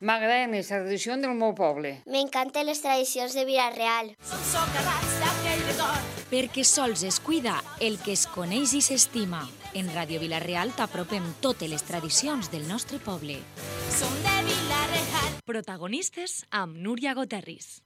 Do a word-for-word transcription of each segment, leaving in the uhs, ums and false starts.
M'agraden les tradicions del meu poble. M'encanten les tradicions de Vila-real. Som socarrats d'aquell de d'or. Perquè sols es cuida el que es coneix i s'estima. En Ràdio Vila-real t'apropem totes les tradicions del nostre poble. Som de Vila-real. Protagonistes amb Núria Goterris.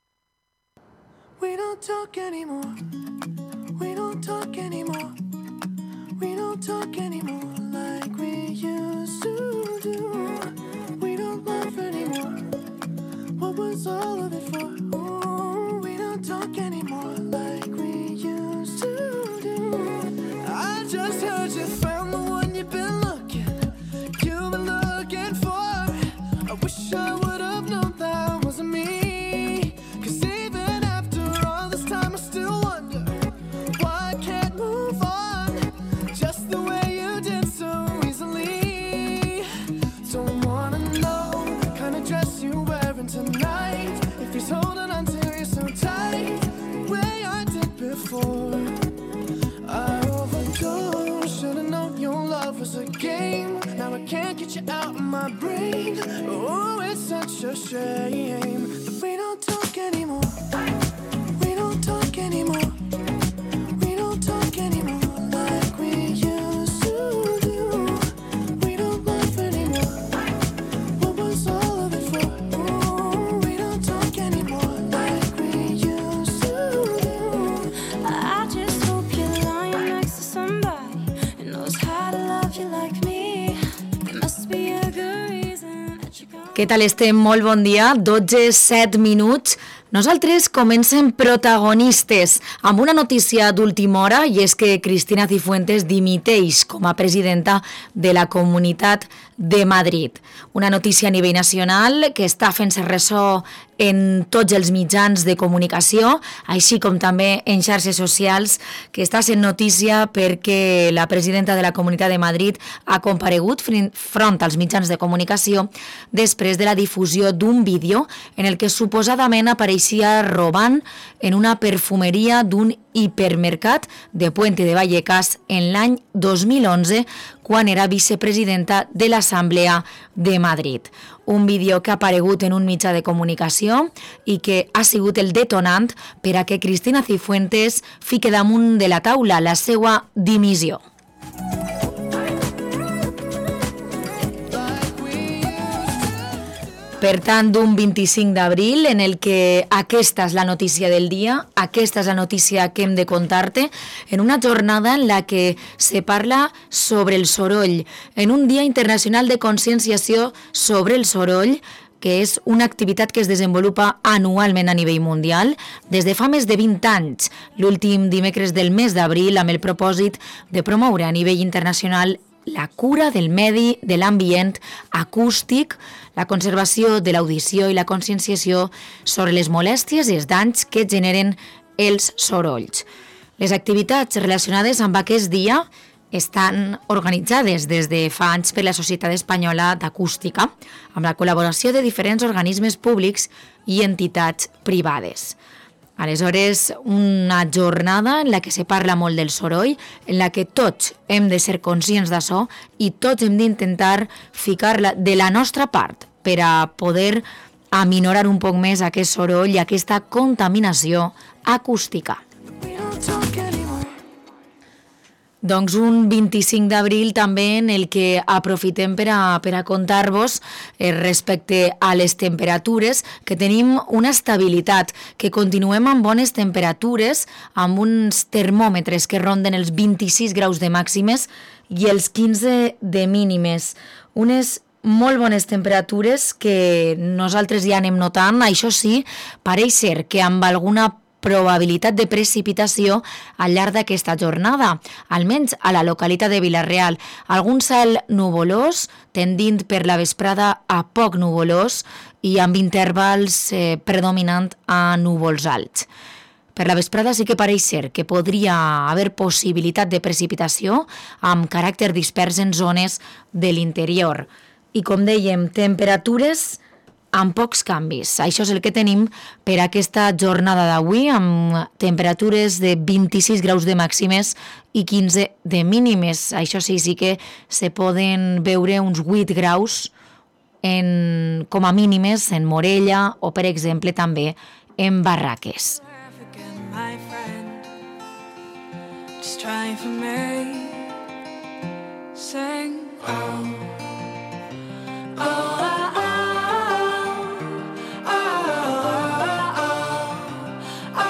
We don't talk anymore. We don't talk anymore. We don't talk anymore like we used to do. We don't laugh anymore. What was all of it for? Ooh, we don't talk anymore like we used to do. I just heard you found the one you've been looking, you've been looking for. I wish I would have known that wasn't me. Cause even after all this time I still wonder why I can't move on just the way you did so easily. Don't wanna know the kind of dress you're wearing tonight, if he's holding on to you so tight, the way I did before. I overdosed, should've known your love was a game. Now I can't get you out of my brain. Oh, it's such a shame that we don't talk anymore. We don't talk anymore. We don't talk anymore like we used to do. We don't laugh anymore. What was all of it for? Ooh, we don't talk anymore like we used to do. I just hope you're lying next to somebody who knows how to love you like me. There must be a good reason that you're gone. Què tal estem? Molt bon dia, dotze, set minuts. Nosaltres comencem protagonistes amb una notícia d'última hora, i és que Cristina Cifuentes dimiteix com a presidenta de la Comunitat de Madrid. Una notícia a nivell nacional que està fent-se ressò en tots els mitjans de comunicació, així com també en xarxes socials, que està sent notícia perquè la presidenta de la Comunitat de Madrid ha comparegut front als mitjans de comunicació després de la difusió d'un vídeo en el que suposadament apareixia robant en una perfumeria d'un hipermercat de Puente de Vallecas en l'any dos mil onze, quan era vicepresidenta de l'Assemblea de Madrid. Un vídeo que ha aparegut en un mitjà de comunicació i que ha sigut el detonant per a que Cristina Cifuentes fique damunt de la taula la seva dimissió. Per tant, d'un vint-i-cinc d'abril, en el que aquesta és la notícia del dia, aquesta és la notícia que hem de contar-te, en una jornada en la que se parla sobre el soroll, en un dia internacional de conscienciació sobre el soroll, que és una activitat que es desenvolupa anualment a nivell mundial des de fa més de vint anys, l'últim dimecres del mes d'abril, amb el propòsit de promoure a nivell internacional la cura del medi, de l'ambient acústic, la conservació de l'audició i la conscienciació sobre les molèsties i els danys que generen els sorolls. Les activitats relacionades amb aquest dia estan organitzades des de fa anys per la Societat Espanyola d'Acústica, amb la col·laboració de diferents organismes públics i entitats privades. Aleshores, una jornada en la que se parla molt del soroll, en la que tots hem de ser conscients d'això i tots hem d'intentar ficar-la de la nostra part per a poder aminorar un poc més aquest soroll i aquesta contaminació acústica. Doncs un vint-i-cinc d'abril també en el que aprofitem per a, per a contar-vos eh, respecte a les temperatures, que tenim una estabilitat, que continuem amb bones temperatures, amb uns termòmetres que ronden els vint-i-sis graus de màximes i els quinze de mínimes. Unes molt bones temperatures que nosaltres ja anem notant. Això sí, pareix ser que amb alguna probabilitat de precipitació al llarg d'aquesta jornada, almenys a la localitat de Vila-real. Algun cel nuvolós, tendint per la vesprada a poc nuvolós i amb intervals eh, predominant a núvols alts. Per la vesprada sí que pareix ser que podria haver possibilitat de precipitació amb caràcter dispers en zones de l'interior. I com dèiem, temperatures amb pocs canvis. Això és el que tenim per aquesta jornada d'avui, amb temperatures de vint-i-sis graus de màximes i quinze de mínimes. Això sí, sí que se poden veure uns vuit graus en, com a mínimes en Morella o, per exemple, també en Barraques. My friend, just try for me. Sing, oh, oh, oh, oh, oh,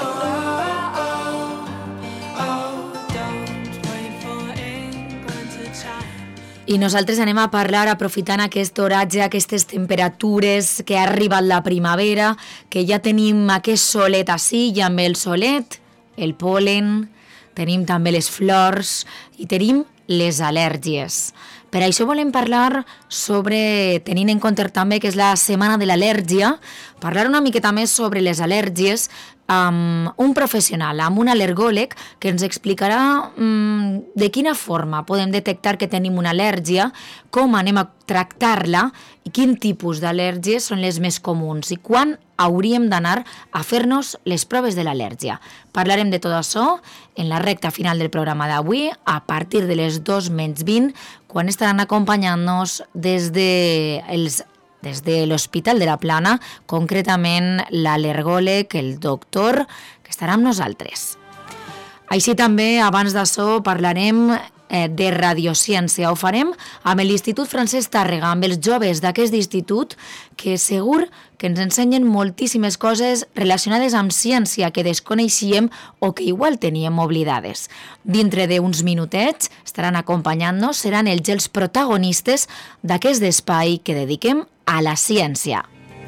oh, oh, don't wait for England to chime. I nosaltres anem a parlar, aprofitant aquest oratge, aquestes temperatures, que ha arribat la primavera, que ja tenim aquest solet ací, i amb el solet, el polen, tenim també les flors i tenim les al·lèrgies. Per això volem parlar sobre, tenint en compte també que és la setmana de l'al·lèrgia, parlar una miqueta més sobre les al·lèrgies amb un professional, amb un al·lergòleg, que ens explicarà um, de quina forma podem detectar que tenim una al·lèrgia, com anem a tractar-la i quin tipus d'al·lèrgies són les més comuns i quan hauríem d'anar a fer-nos les proves de l'al·lèrgia. Parlarem de tot això en la recta final del programa d'avui, a partir de les dos menys vint, quan estaran acompanyant-nos des de els des de l'Hospital de la Plana, concretament l'al·lergòleg, el doctor, que estarà amb nosaltres. Així també, abans d'això, parlarem eh, de radiociència. Ho farem amb l'Institut Francesc Tàrrega, amb els joves d'aquest institut, que segur que ens ensenyen moltíssimes coses relacionades amb ciència que desconeixíem o que igual teníem oblidades. Dintre d'uns minutets estaran acompanyant-nos, seran ells els protagonistes d'aquest espai que dediquem a la ciència.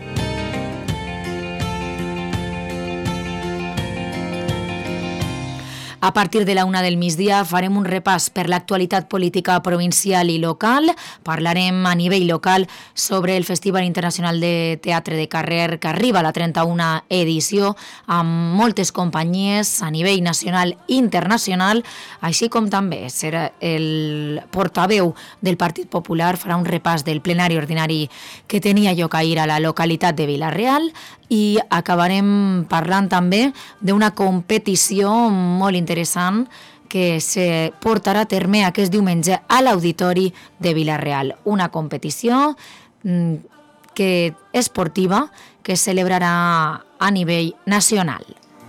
A partir de la una del migdia farem un repàs per l'actualitat política provincial i local. Parlarem a nivell local sobre el Festival Internacional de Teatre de Carrer, que arriba a la trenta-una edició, amb moltes companyies a nivell nacional i internacional, així com també serà el portaveu del Partit Popular, farà un repàs del plenari ordinari que tenia lloc ahir a la localitat de Vila-real, i acabarem parlant també d'una competició molt interessant que se portarà a terme aquest diumenge a l'Auditori de Vila-real. Una competició que esportiva que es celebrarà a nivell nacional.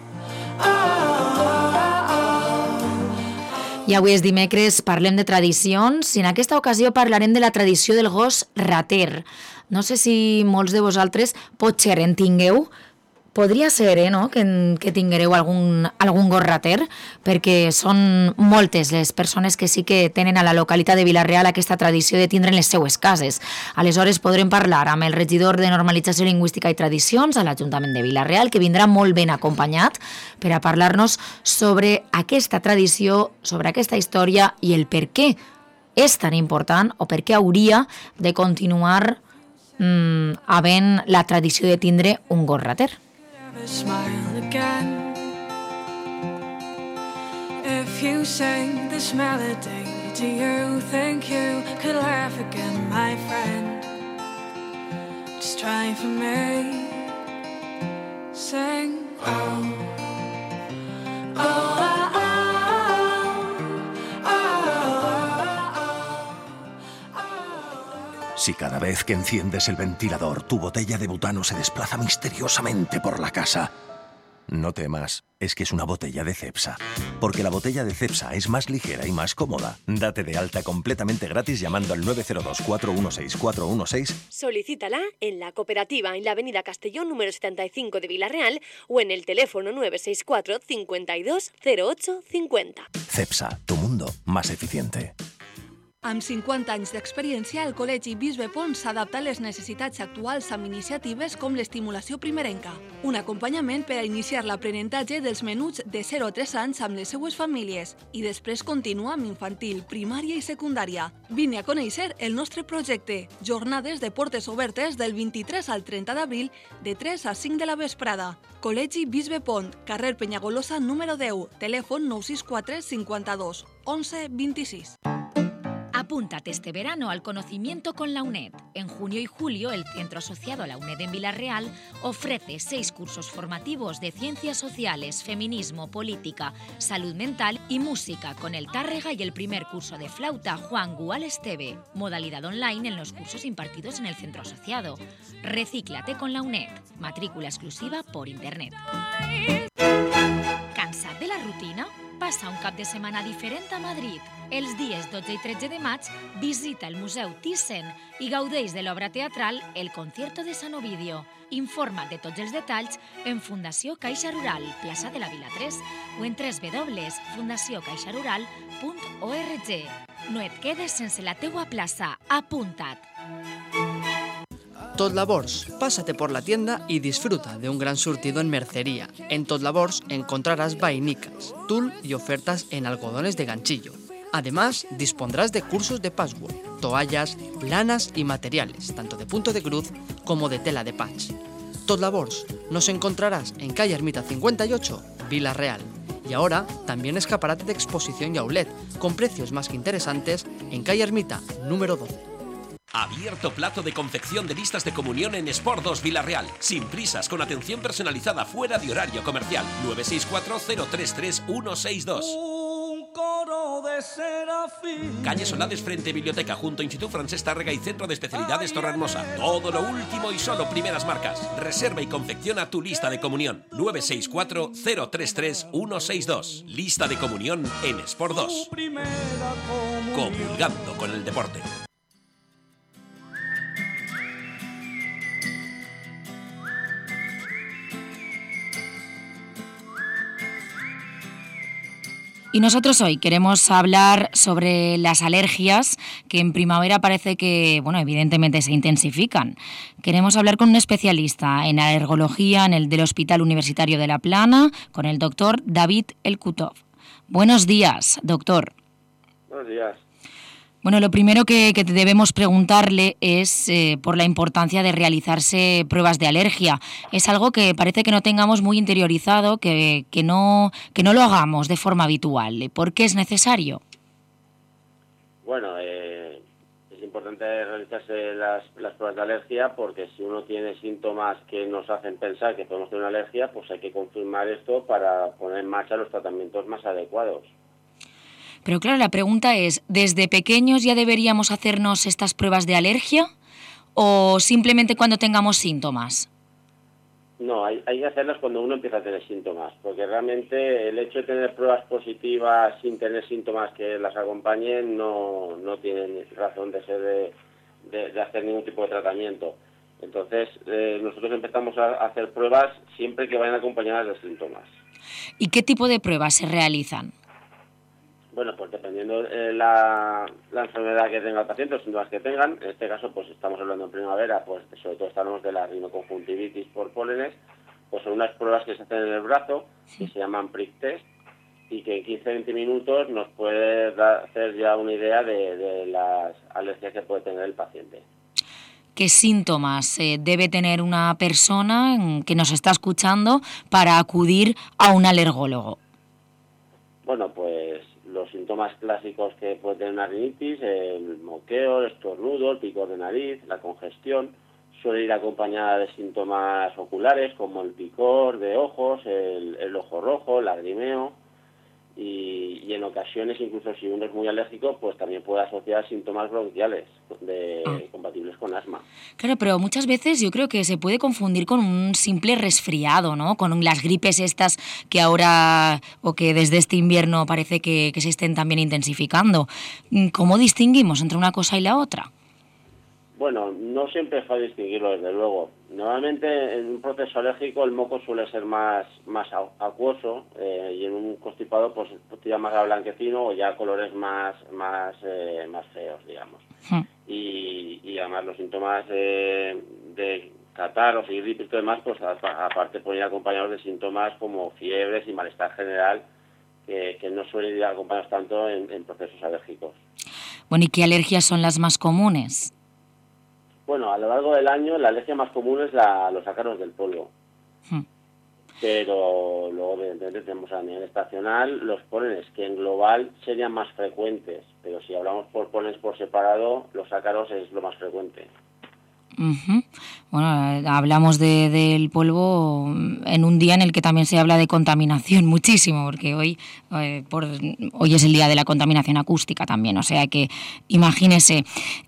I avui és dimecres, parlem de tradicions i en aquesta ocasió parlarem de la tradició del gos rater. No sé si molts de vosaltres potser en tingueu, podria ser eh, no? que, que tinguereu algun, algun gos rater, perquè són moltes les persones que sí que tenen a la localitat de Vila-real aquesta tradició de tindre en les seues cases. Aleshores podrem parlar amb el regidor de Normalització Lingüística i Tradicions a l'Ajuntament de Vila-real, que vindrà molt ben acompanyat per a parlar-nos sobre aquesta tradició, sobre aquesta història i el per què és tan important o per què hauria de continuar mm, havent la tradició de tindre un gos rater. Smile again. If you sing this melody, do you think you could laugh again, my friend? Just try for me. Sing, oh, oh, oh, oh, oh, oh, oh. Si cada vez que enciendes el ventilador, tu botella de butano se desplaza misteriosamente por la casa, no temas, es que es una botella de Cepsa. Porque la botella de Cepsa es más ligera y más cómoda. Date de alta completamente gratis llamando al nueve cero dos, cuatro uno seis, cuatro uno seis. Solicítala en la cooperativa en la avenida Castellón número setenta y cinco de Vila-real o en el teléfono nueve seis cuatro, cincuenta y dos, cero ocho cincuenta. Cepsa, tu mundo más eficiente. Amb cinquanta anys d'experiència, el Col·legi Bisbe Pons s'adapta a les necessitats actuals amb iniciatives com l'estimulació primerenca, un acompanyament per a iniciar l'aprenentatge dels menuts de zero a tres anys amb les seues famílies i després continua amb infantil, primària i secundària. Vine a conèixer el nostre projecte. Jornades de portes obertes del vint-i-tres al trenta d'abril de tres a cinc de la vesprada. Col·legi Bisbe Pont, carrer Penyagolosa número deu, telèfon nou sis quatre, cinquanta-dos, onze, vint-i-sis. Apúntate este verano al conocimiento con la UNED. En junio y julio, el centro asociado a la UNED en Villarreal ofrece seis cursos formativos de ciencias sociales, feminismo, política, salud mental y música con el Tárrega y el primer curso de flauta Juan Gual Esteve. Modalidad online en los cursos impartidos en el centro asociado. Recíclate con la UNED. Matrícula exclusiva por internet. Cansat de la rutina? Passa un cap de setmana diferent a Madrid. Els dies dotze i tretze de maig visita el Museu Thyssen i gaudeix de l'obra teatral El concierto de San Ovidio. Informa't de tots els detalls en Fundació Caixa Rural, plaça de la Vila tres, o en w w w punt fundació caixa rural punt org. No et quedes sense la teua plaça. Apunta't! Tot Labors, pásate por la tienda y disfruta de un gran surtido en mercería. En Tot Labors encontrarás vainicas, tul y ofertas en algodones de ganchillo. Además, dispondrás de cursos de patchwork, toallas, lanas y materiales, tanto de punto de cruz como de tela de patch. Tot Labors, nos encontrarás en calle Ermita cincuenta y ocho, Vila Real. Y ahora también escaparate de exposición y outlet, con precios más que interesantes en calle Ermita, número doce. Abierto plato de confección de listas de comunión en Sport dos Villarreal. Sin prisas, con atención personalizada fuera de horario comercial. nueve seis cuatro cero tres tres uno seis dos. Un coro de serafín. Calle Solades frente Biblioteca, junto a Instituto Francés Tárrega y Centro de Especialidades Torrehermosa. Todo lo último y solo primeras marcas. Reserva y confecciona tu lista de comunión. nueve seis cuatro cero tres tres uno seis dos. Lista de comunión en Sport dos. Comulgando con el deporte. Y nosotros hoy queremos hablar sobre las alergias que en primavera parece que, bueno, evidentemente se intensifican. Queremos hablar con un especialista en alergología en el del Hospital Universitario de La Plana, con el doctor David Elkutov. Buenos días, doctor. Buenos días. Bueno, lo primero que, que debemos preguntarle es eh, por la importancia de realizarse pruebas de alergia. Es algo que parece que no tengamos muy interiorizado, que, que, no, que no lo hagamos de forma habitual. ¿Por qué es necesario? Bueno, eh, es importante realizarse las, las pruebas de alergia porque si uno tiene síntomas que nos hacen pensar que podemos tener una alergia, pues hay que confirmar esto para poner en marcha los tratamientos más adecuados. Pero claro, la pregunta es, ¿desde pequeños ya deberíamos hacernos estas pruebas de alergia o simplemente cuando tengamos síntomas? No, hay, hay que hacerlas cuando uno empieza a tener síntomas, porque realmente el hecho de tener pruebas positivas sin tener síntomas que las acompañen no, no tiene razón de ser de, de, de hacer ningún tipo de tratamiento. Entonces, eh, nosotros empezamos a hacer pruebas siempre que vayan acompañadas de síntomas. ¿Y qué tipo de pruebas se realizan? Bueno, pues dependiendo de la, la enfermedad que tenga el paciente, los síntomas que tengan, en este caso pues estamos hablando en primavera, pues sobre todo estamos de la rinoconjuntivitis por pólenes, pues son unas pruebas que se hacen en el brazo, que se llaman prick test, y que en quince a veinte minutos nos puede dar, hacer ya una idea de, de las alergias que puede tener el paciente. ¿Qué síntomas eh, debe tener una persona que nos está escuchando para acudir a un alergólogo? Bueno, pues los síntomas clásicos que puede tener una rinitis, el moqueo, el estornudo, el picor de nariz, la congestión, suele ir acompañada de síntomas oculares como el picor de ojos, el, el ojo rojo, el lagrimeo y, y en ocasiones, incluso si uno es muy alérgico, pues también puede asociar síntomas bronquiales de, ah. compatibles con asma. Claro, pero muchas veces yo creo que se puede confundir con un simple resfriado, ¿no? Con las gripes estas que ahora, o que desde este invierno parece que, que se estén también intensificando. ¿Cómo distinguimos entre una cosa y la otra? Bueno, no siempre es fácil distinguirlo, desde luego. Normalmente en un proceso alérgico el moco suele ser más, más acuoso eh, y en un constipado pues tira más a blanquecino o ya colores más, más, eh, más feos, digamos. Hmm. Y, y además los síntomas eh, de catarros y gripes y todo demás, pues aparte pueden ir acompañados de síntomas como fiebres y malestar general que, que no suelen ir acompañados tanto en, en procesos alérgicos. Bueno, ¿y qué alergias son las más comunes? Bueno, a lo largo del año la alergia más común es la, los ácaros del polvo. Hmm. pero luego evidentemente tenemos a nivel estacional los pólenes, que en global serían más frecuentes, pero si hablamos por pólenes por separado, los ácaros es lo más frecuente. Uh-huh. Bueno, hablamos de, del polvo en un día en el que también se habla de contaminación muchísimo, porque hoy, eh, por, hoy es el día de la contaminación acústica también, o sea que imagínese,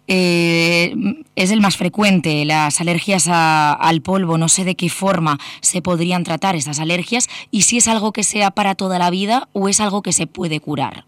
eh, es el más frecuente, las alergias a, al polvo, no sé de qué forma se podrían tratar estas alergias y si es algo que sea para toda la vida o es algo que se puede curar.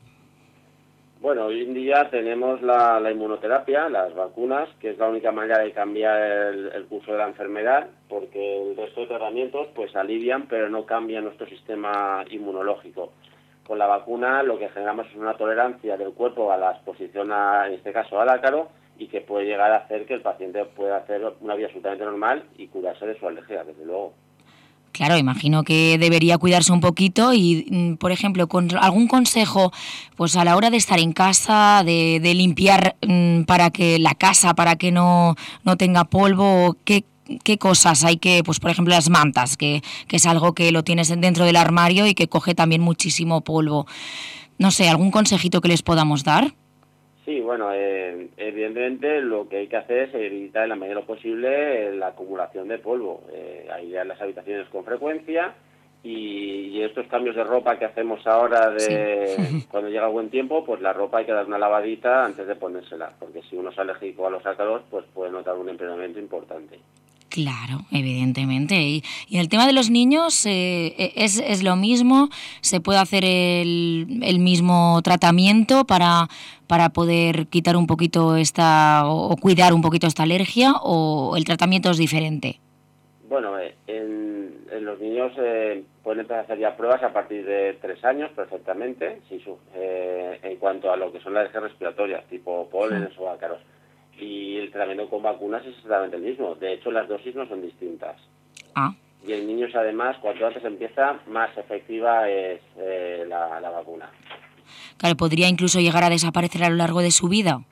Bueno, hoy en día tenemos la, la inmunoterapia, las vacunas, que es la única manera de cambiar el, el curso de la enfermedad, porque el resto de tratamientos pues alivian, pero no cambian nuestro sistema inmunológico. Con la vacuna lo que generamos es una tolerancia del cuerpo a la exposición, a, en este caso al ácaro, y que puede llegar a hacer que el paciente pueda hacer una vida absolutamente normal y curarse de su alergia, desde luego. Claro, imagino que debería cuidarse un poquito y, por ejemplo, con algún consejo pues a la hora de estar en casa, de, de limpiar mmm, para que la casa, para que no, no tenga polvo, ¿qué, qué cosas hay que, pues por ejemplo, las mantas, que, que es algo que lo tienes dentro del armario y que coge también muchísimo polvo? No sé, ¿algún consejito que les podamos dar? Sí, bueno, eh, evidentemente lo que hay que hacer es evitar en la medida de lo posible la acumulación de polvo, eh, aislar las habitaciones con frecuencia y, y estos cambios de ropa que hacemos ahora de sí. Cuando llega buen tiempo, pues la ropa hay que dar una lavadita antes de ponérsela, porque si uno es alérgico a los ácaros, pues puede notar un empeoramiento importante. Claro, evidentemente. Y, y el tema de los niños eh, es, es lo mismo, se puede hacer el, el mismo tratamiento para, para poder quitar un poquito esta o, o cuidar un poquito esta alergia, o el tratamiento es diferente. Bueno, eh, en, en los niños eh, pueden empezar a hacer ya pruebas a partir de tres años perfectamente, si su, eh, en cuanto a lo que son las alergias respiratorias, tipo pólenes sí. o ácaros. Y el tratamiento con vacunas es exactamente el mismo. De hecho, las dosis no son distintas. Ah. Y en niños, además, cuanto antes empieza, más efectiva es eh, la, la vacuna. Claro, ¿podría incluso llegar a desaparecer a lo largo de su vida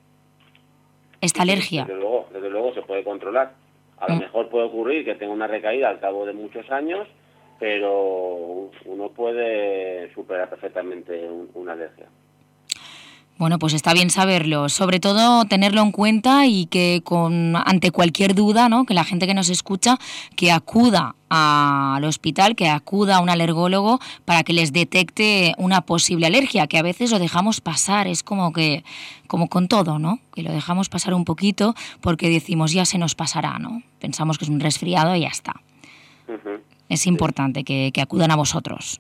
esta alergia? Desde luego, desde luego se puede controlar. A lo mm. mejor puede ocurrir que tenga una recaída al cabo de muchos años, pero uno puede superar perfectamente un, una alergia. Bueno, pues está bien saberlo, sobre todo tenerlo en cuenta y que con ante cualquier duda, ¿no?, que la gente que nos escucha, que acuda a, al hospital, que acuda a un alergólogo para que les detecte una posible alergia, que a veces lo dejamos pasar, es como que como con todo, ¿no?, que lo dejamos pasar un poquito porque decimos ya se nos pasará, ¿no?, pensamos que es un resfriado y ya está. Uh-huh. Es importante sí. que, que acudan a vosotros.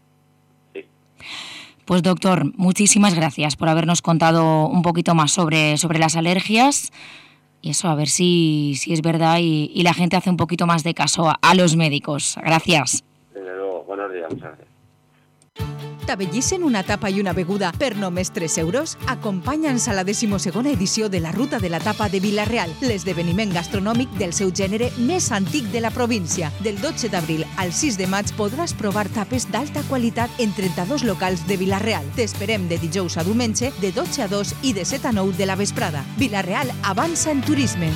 Pues doctor, muchísimas gracias por habernos contado un poquito más sobre, sobre las alergias y eso, a ver si, si es verdad y, y la gente hace un poquito más de caso a, a los médicos. Gracias. Desde luego, buenos días, muchas gracias. T'afegissen una tapa i una beguda per només tres euros? Acompanya'ns a la decimosegona edició de la Ruta de la Tapa de Vila-real, l'esdeveniment gastronòmic del seu gènere més antic de la província. Del dotze d'abril al sis de maig podràs provar tapes d'alta qualitat en trenta-dos locals de Vila-real. T'esperem de dijous a diumenge, de dotze a dos i de set a nou de la vesprada. Vila-real avança en turisme.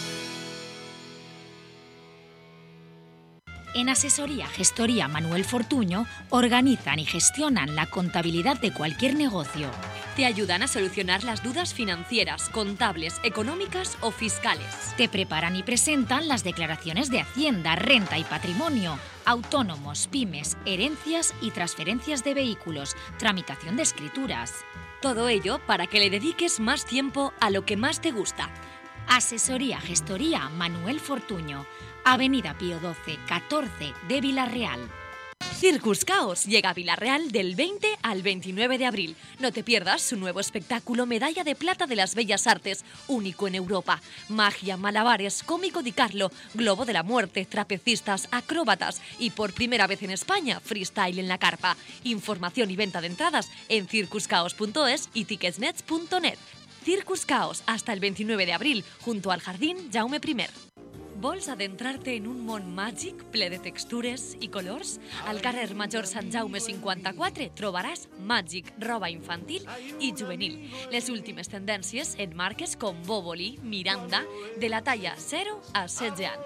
En Asesoría Gestoría Manuel Fortuño organizan y gestionan la contabilidad de cualquier negocio. Te ayudan a solucionar las dudas financieras, contables, económicas o fiscales. Te preparan y presentan las declaraciones de Hacienda, renta y patrimonio, autónomos, pymes, herencias y transferencias de vehículos, tramitación de escrituras. Todo ello para que le dediques más tiempo a lo que más te gusta. Asesoría Gestoría Manuel Fortuño. Avenida Pío doce, catorce de Vila-real. Circus Caos llega a Vila-real del veinte al veintinueve de abril. No te pierdas su nuevo espectáculo Medalla de Plata de las Bellas Artes, único en Europa. Magia, malabares, cómico di Carlo, globo de la muerte, trapecistas, acróbatas y por primera vez en España, freestyle en la carpa. Información y venta de entradas en circus caos punto es y ticketsnet punto net. Circus Caos hasta el veintinueve de abril, junto al Jardín Jaume primer. Vols adentrarte en un món màgic ple de textures i colors? Al carrer Major Sant Jaume cinquanta-quatre trobaràs Màgic, roba infantil i juvenil. Les últimes tendències en marques com Boboli, Miranda, de la talla zero a setze anys.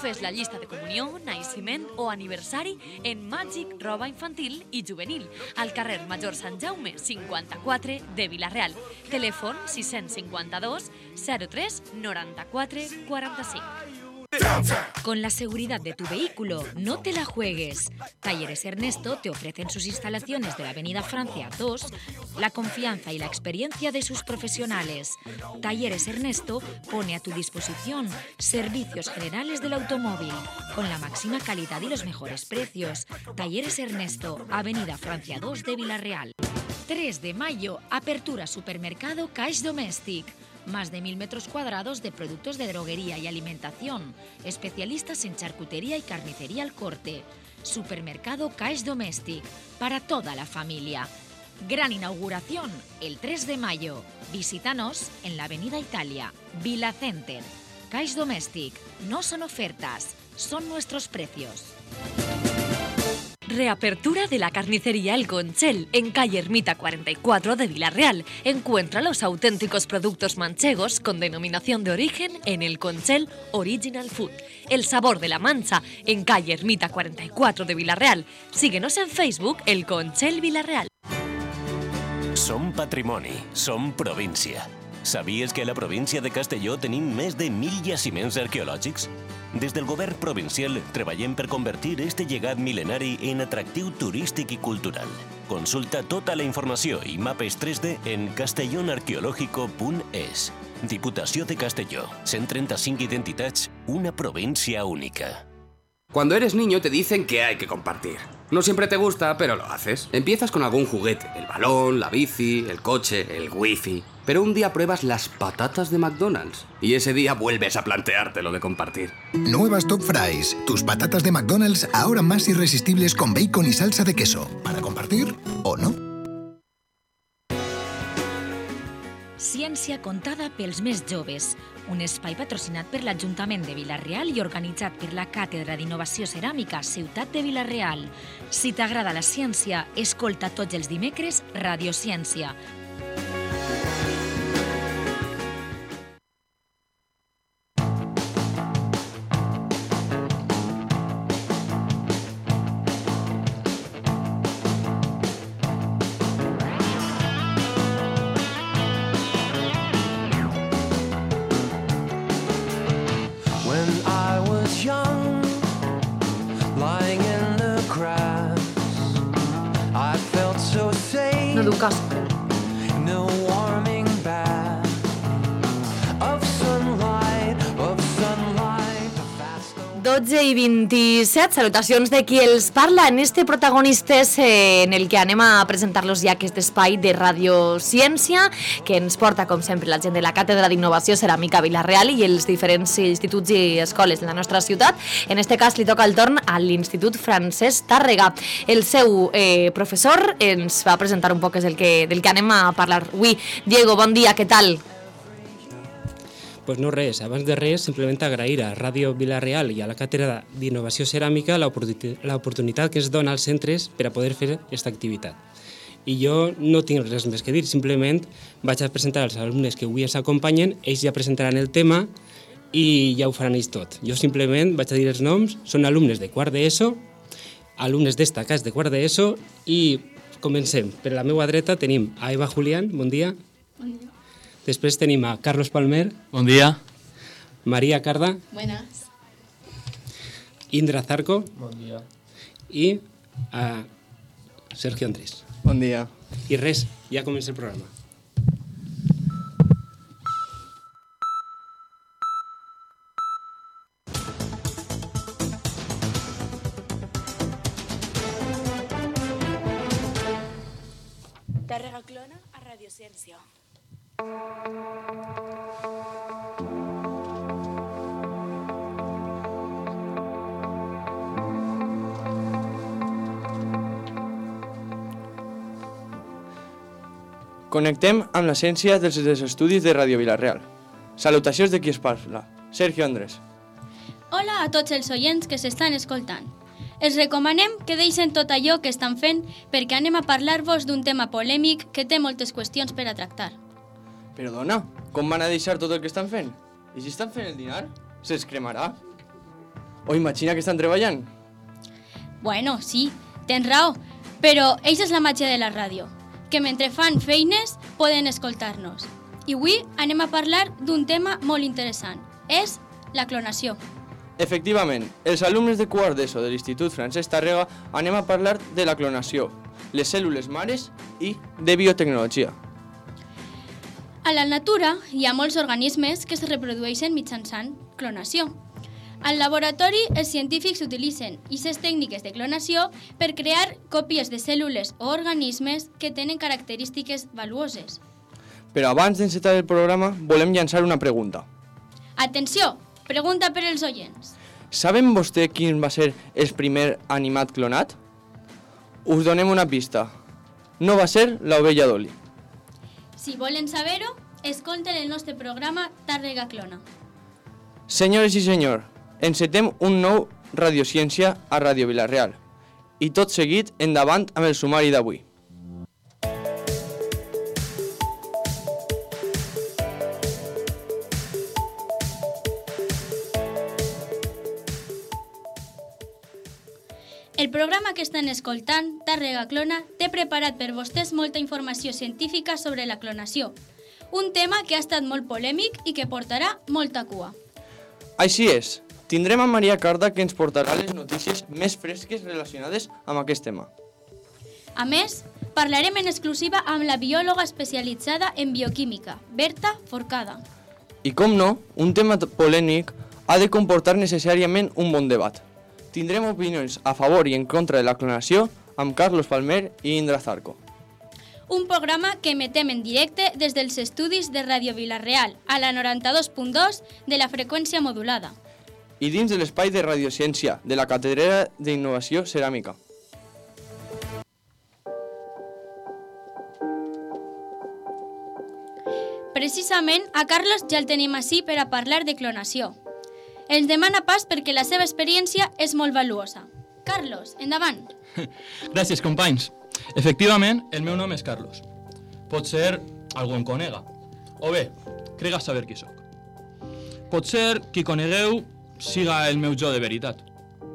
Fes la llista de comunió, naixement o aniversari en Màgic Roba Infantil i Juvenil, al carrer Major Sant Jaume cinquanta-quatre de Vila-real. Telèfon sis cinquanta-dos zero tres noranta-quatre quaranta-cinc. Con la seguridad de tu vehículo, no te la juegues. Talleres Ernesto te ofrecen sus instalaciones de la Avenida Francia dos, la confianza y la experiencia de sus profesionales. Talleres Ernesto pone a tu disposición servicios generales del automóvil, con la máxima calidad y los mejores precios. Talleres Ernesto, Avenida Francia dos de Vila-real. tres de mayo, apertura supermercado Caix Domèstic. Más de mil metros cuadrados de productos de droguería y alimentación, especialistas en charcutería y carnicería al corte. Supermercado Caix Domèstic, para toda la familia. Gran inauguración el tres de mayo. Visítanos en la Avenida Italia, Vila Center. Caix Domèstic, no son ofertas, son nuestros precios. Reapertura de la carnicería El Conchel, en calle Ermita cuarenta y cuatro de Vila-real. Encuentra los auténticos productos manchegos con denominación de origen en El Conchel Original Food. El sabor de la Mancha, en calle Ermita cuarenta y cuatro de Vila-real. Síguenos en Facebook, El Conchel Vila-real. Som patrimoni, som província. Sabies que a la província de Castelló tenim més de mil jaciments arqueològics? Des del govern provincial treballem per convertir este llegat mil·lenari en atractiu turístic i cultural. Consulta tota la informació i mapes tres D en castellón arqueológico punt es. Diputació de Castelló. cent trenta-cinc identitats, una provincia única. Cuando eres niño te dicen que hay que compartir. No siempre te gusta, pero lo haces. Empiezas con algún juguete, el balón, la bici, el coche, el wifi. Pero un día pruebas las patatas de McDonald's y ese día vuelves a plantearte lo de compartir. Nuevas Top Fries, tus patatas de McDonald's ahora más irresistibles con bacon y salsa de queso. ¿Para compartir o no? Ciència contada pels més joves, un espai patrocinat per l'Ajuntament de Vila-real i organitzat per la Càtedra d'Innovació Ceràmica Ciutat de Vila-real. Si t'agrada la ciència, escolta tots els dimecres Radiociència. No du cas. dotze i vint-i-set, salutacions de qui els parla en este Protagonistes eh, en el que anem a presentar-los ja aquest espai de Radiociència que ens porta, com sempre, la gent de la Càtedra d'Innovació Ceràmica Vila-real i els diferents instituts i escoles de la nostra ciutat. En este cas li toca el torn a l'Institut Francesc Tàrrega. El seu eh, professor ens va presentar un poc del que, del que anem a parlar avui. Diego, bon dia, què tal? Pues no res, abans de res, simplement agrair a Ràdio Vila-real i a la Càtedra d'Innovació Ceràmica l'oportunitat que es dona als centres per a poder fer aquesta activitat. I jo no tinc res més que dir, simplement vaig a presentar als alumnes que avui ens acompanyen, ells ja presentaran el tema i ja ho faran ells tot. Jo simplement vaig a dir els noms, són alumnes de quart d'ESO, alumnes destacats de quart d'ESO i comencem. Per la meva dreta tenim a Eva Julián, bon dia. Bon dia. Després tenim a Carlos Palmer. Bon dia. María Carda. Buenas. Indra Zarco. Bon dia. I a Sergio Andrés. Bon dia. I res, ja comença el programa. Tàrrega Clona a Radiociència. Connectem amb la ciència dels, dels estudis de Ràdio Vila-real. Salutacions de qui es parla, Sergio Andrés. Hola a tots els oients que s'estan escoltant. Els recomanem que deixen tot allò que estan fent perquè anem a parlar-vos d'un tema polèmic que té moltes qüestions per a tractar. Però dona, com van a deixar tot el que estan fent? I si estan fent el dinar, se'ls cremarà. O imagina que estan treballant. Bueno, sí, tens raó, però això és la màgia de la ràdio, que mentre fan feines poden escoltar-nos. I avui anem a parlar d'un tema molt interessant, és la clonació. Efectivament, els alumnes de quart d'ESO de l'Institut Francesc Tàrrega anem a parlar de la clonació, les cèl·lules mares i de biotecnologia. A la natura hi ha molts organismes que es reprodueixen mitjançant clonació. Al laboratori, els científics utilitzen aquestes tècniques de clonació per crear còpies de cèl·lules o organismes que tenen característiques valuoses. Però abans d'encetar el programa, volem llançar una pregunta. Atenció! Pregunta per als oients. Saben vostè quin va ser el primer animat clonat? Us donem una pista. No va ser l'ovella Dolly. Si volen saber-ho, escolten el nostre programa Tàrrega Clona. Senyores i senyors, encetem un nou Radiociència a Ràdio Vila-real. I tot seguit, endavant amb el sumari d'avui. El programa que estan escoltant, Tàrrega Clona, té preparat per vostès molta informació científica sobre la clonació, un tema que ha estat molt polèmic i que portarà molta cua. Així és, tindrem a Maria Carda que ens portarà les notícies més fresques relacionades amb aquest tema. A més, parlarem en exclusiva amb la biòloga especialitzada en bioquímica, Berta Forcada. I com no, un tema polèmic ha de comportar necessàriament un bon debat. Tindrem opinions a favor i en contra de la clonació amb Carlos Palmer i Indra Zarco. Un programa que emetem en directe des dels estudis de Ràdio Vila-real, a la noranta-dos punt dos de la freqüència modulada. I dins de l'espai de Radiociència de la Càtedra d'Innovació Ceràmica. Precisament, a Carlos ja el tenim ací per a parlar de clonació. Ens demana pas perquè la seva experiència és molt valuosa. Carlos, endavant. Gràcies, companys. Efectivament, el meu nom és Carlos. Pot ser algú em conega. O bé, crega saber qui sóc. Pot ser qui conegueu siga el meu jo de veritat.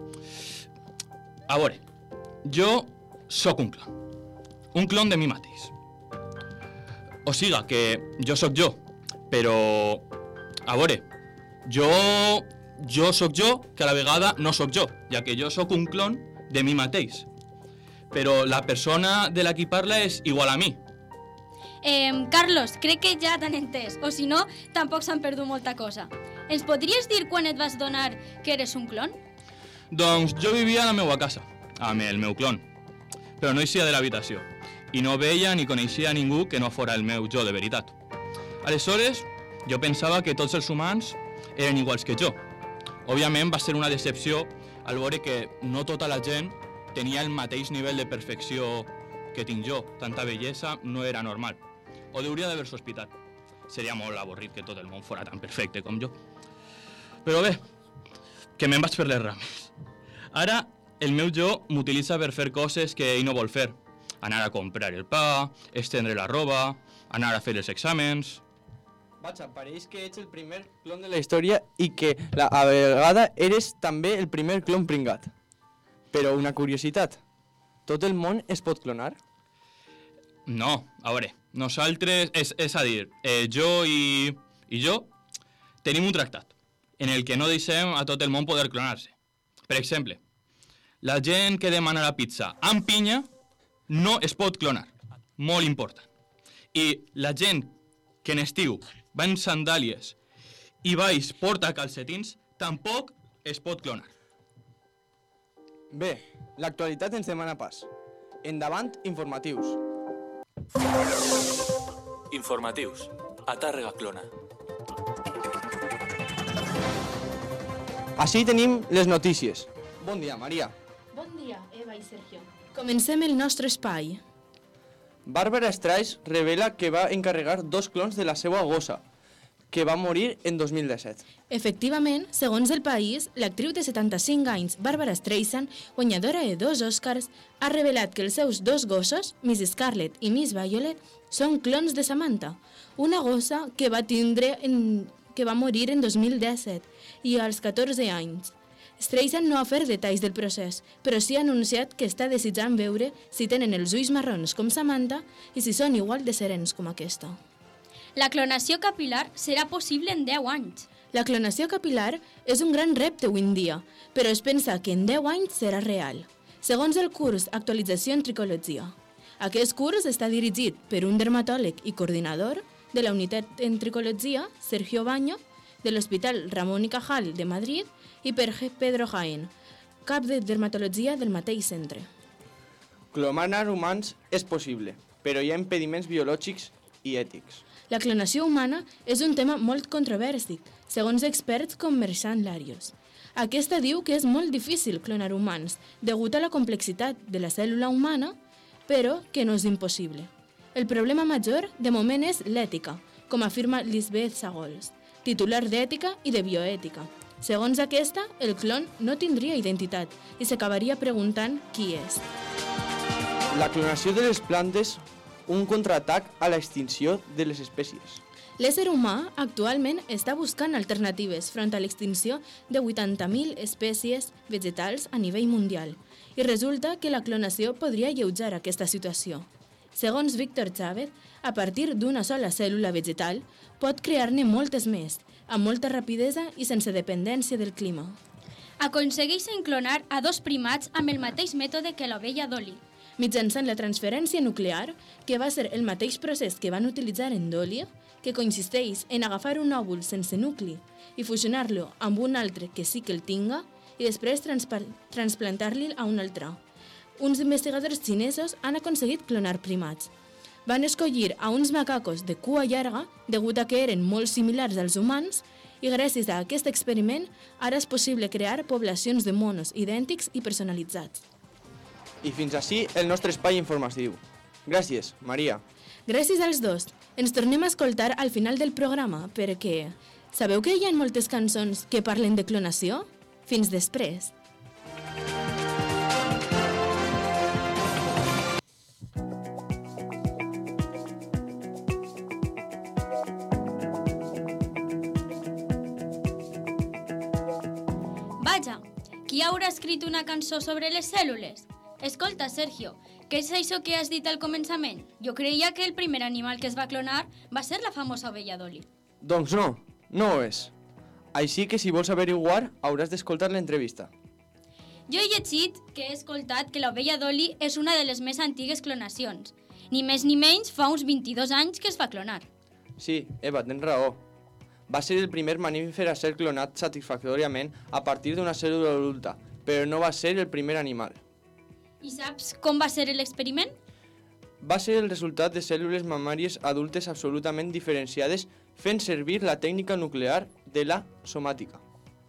A veure, jo sóc un clon. Un clon de mi mateix. O siga, que jo sóc jo, però... A veure, jo... Jo sóc jo, que a la vegada no sóc jo, ja que jo sóc un clon de mi mateix. Però la persona de la qui parla és igual a mi. Eh, Carlos, crec que ja t'han entès, o si no, tampoc s'han perdut molta cosa. Ens podries dir quan et vas donar que eres un clon? Doncs jo vivia a la meva casa, amb el meu clon, però no eixia de l'habitació, i no veia ni coneixia ningú que no fora el meu jo de veritat. Aleshores, jo pensava que tots els humans eren iguals que jo. Òbviament va ser una decepció al veure que no tota la gent tenia el mateix nivell de perfecció que tinc jo. Tanta bellesa no era normal. O hauria d'haver sospitat. Seria molt avorrit que tot el món fora tan perfecte com jo. Però bé, que me'n vaig per les rames. Ara, el meu jo m'utilitza per fer coses que ell no vol fer. Anar a comprar el pa, estendre la roba, anar a fer els exàmens... Vaja, pareix que ets el primer clon de la història i que la, a vegada eres també el primer clon pringat. Però una curiositat, tot el món es pot clonar? No, a veure, nosaltres, és, és a dir, eh, jo i, i jo tenim un tractat en el que no deixem a tot el món poder clonar-se. Per exemple, la gent que demana la pizza amb pinya no es pot clonar, molt important. I la gent que en estiu va en sandàlies i baix porta calcetins, tampoc es pot clonar. Bé, l'actualitat ens demana pas. Endavant, informatius. Informatius, a Tàrrega Clona. Així tenim les notícies. Bon dia, Maria. Bon dia, Eva i Sergio. Comencem el nostre espai. Bàrbara Streisand revela que va encarregar dos clons de la seva gossa, que va morir en dos mil disset. Efectivament, segons El País, l'actriu de setanta-cinc anys, Bàrbara Streisand, guanyadora de dos Oscars, ha revelat que els seus dos gossos, Miss Scarlett i Miss Violet, són clons de Samantha, una gossa que va tindre en... que va morir en dos mil disset i als catorze anys. Streisand no ha ofert detalls del procés, però sí ha anunciat que està desitjant veure si tenen els ulls marrons com Samantha i si són igual de serens com aquesta. La clonació capilar serà possible en deu anys. La clonació capilar és un gran repte avui en dia, però es pensa que en deu anys serà real, segons el curs Actualització en Tricologia. Aquest curs està dirigit per un dermatòleg i coordinador de la unitat en tricologia, Sergio Baño, de l'Hospital Ramón y Cajal de Madrid, i per Pedro Jaén, cap de dermatologia del mateix centre. Clonar humans és possible, però hi ha impediments biològics i ètics. La clonació humana és un tema molt controversic, segons experts com Merchan Larios. Aquesta diu que és molt difícil clonar humans, degut a la complexitat de la cèl·lula humana, però que no és impossible. El problema major, de moment, és l'ètica, com afirma Lisbeth Sagols, titular d'ètica i de bioètica. Segons aquesta, el clon no tindria identitat i s'acabaria preguntant qui és. La clonació de les plantes, un contraatac a l'extinció de les espècies. L'ésser humà actualment està buscant alternatives front a l'extinció de vuitanta mil espècies vegetals a nivell mundial i resulta que la clonació podria alleujar aquesta situació. Segons Víctor Chávez, a partir d'una sola cèl·lula vegetal pot crear-ne moltes més, amb molta rapidesa i sense dependència del clima. Aconsegueixen clonar a dos primats amb el mateix mètode que l'ovella Dolly. Mitjançant la transferència nuclear, que va ser el mateix procés que van utilitzar en Dolly, que consisteix en agafar un òvul sense nucli i fusionar-lo amb un altre que sí que el tinga i després transplantar-li a un altre. Uns investigadors xinesos han aconseguit clonar primats. Van escollir a uns macacos de cua llarga degut a que eren molt similars als humans i gràcies a aquest experiment ara és possible crear poblacions de monos idèntics i personalitzats. I fins així el nostre espai informatiu. Gràcies, Maria. Gràcies als dos. Ens tornem a escoltar al final del programa perquè sabeu que hi ha moltes cançons que parlen de clonació? Fins després. Vaja, qui haurà escrit una cançó sobre les cèl·lules? Escolta, Sergio, què és això que has dit al començament? Jo creia que el primer animal que es va clonar va ser la famosa ovella Dolly. Doncs no, no ho és. Així que si vols averiguar, hauràs d'escoltar l'entrevista. Jo he llegit que he escoltat que l'ovella Dolly és una de les més antigues clonacions. Ni més ni menys fa uns vint-i-dos anys que es va clonar. Sí, Eva, tens raó. Va ser el primer mamífer a ser clonat satisfactòriament a partir d'una cèl·lula adulta, però no va ser el primer animal. I saps com va ser l'experiment? Va ser el resultat de cèl·lules mamàries adultes absolutament diferenciades fent servir la tècnica nuclear de la somàtica.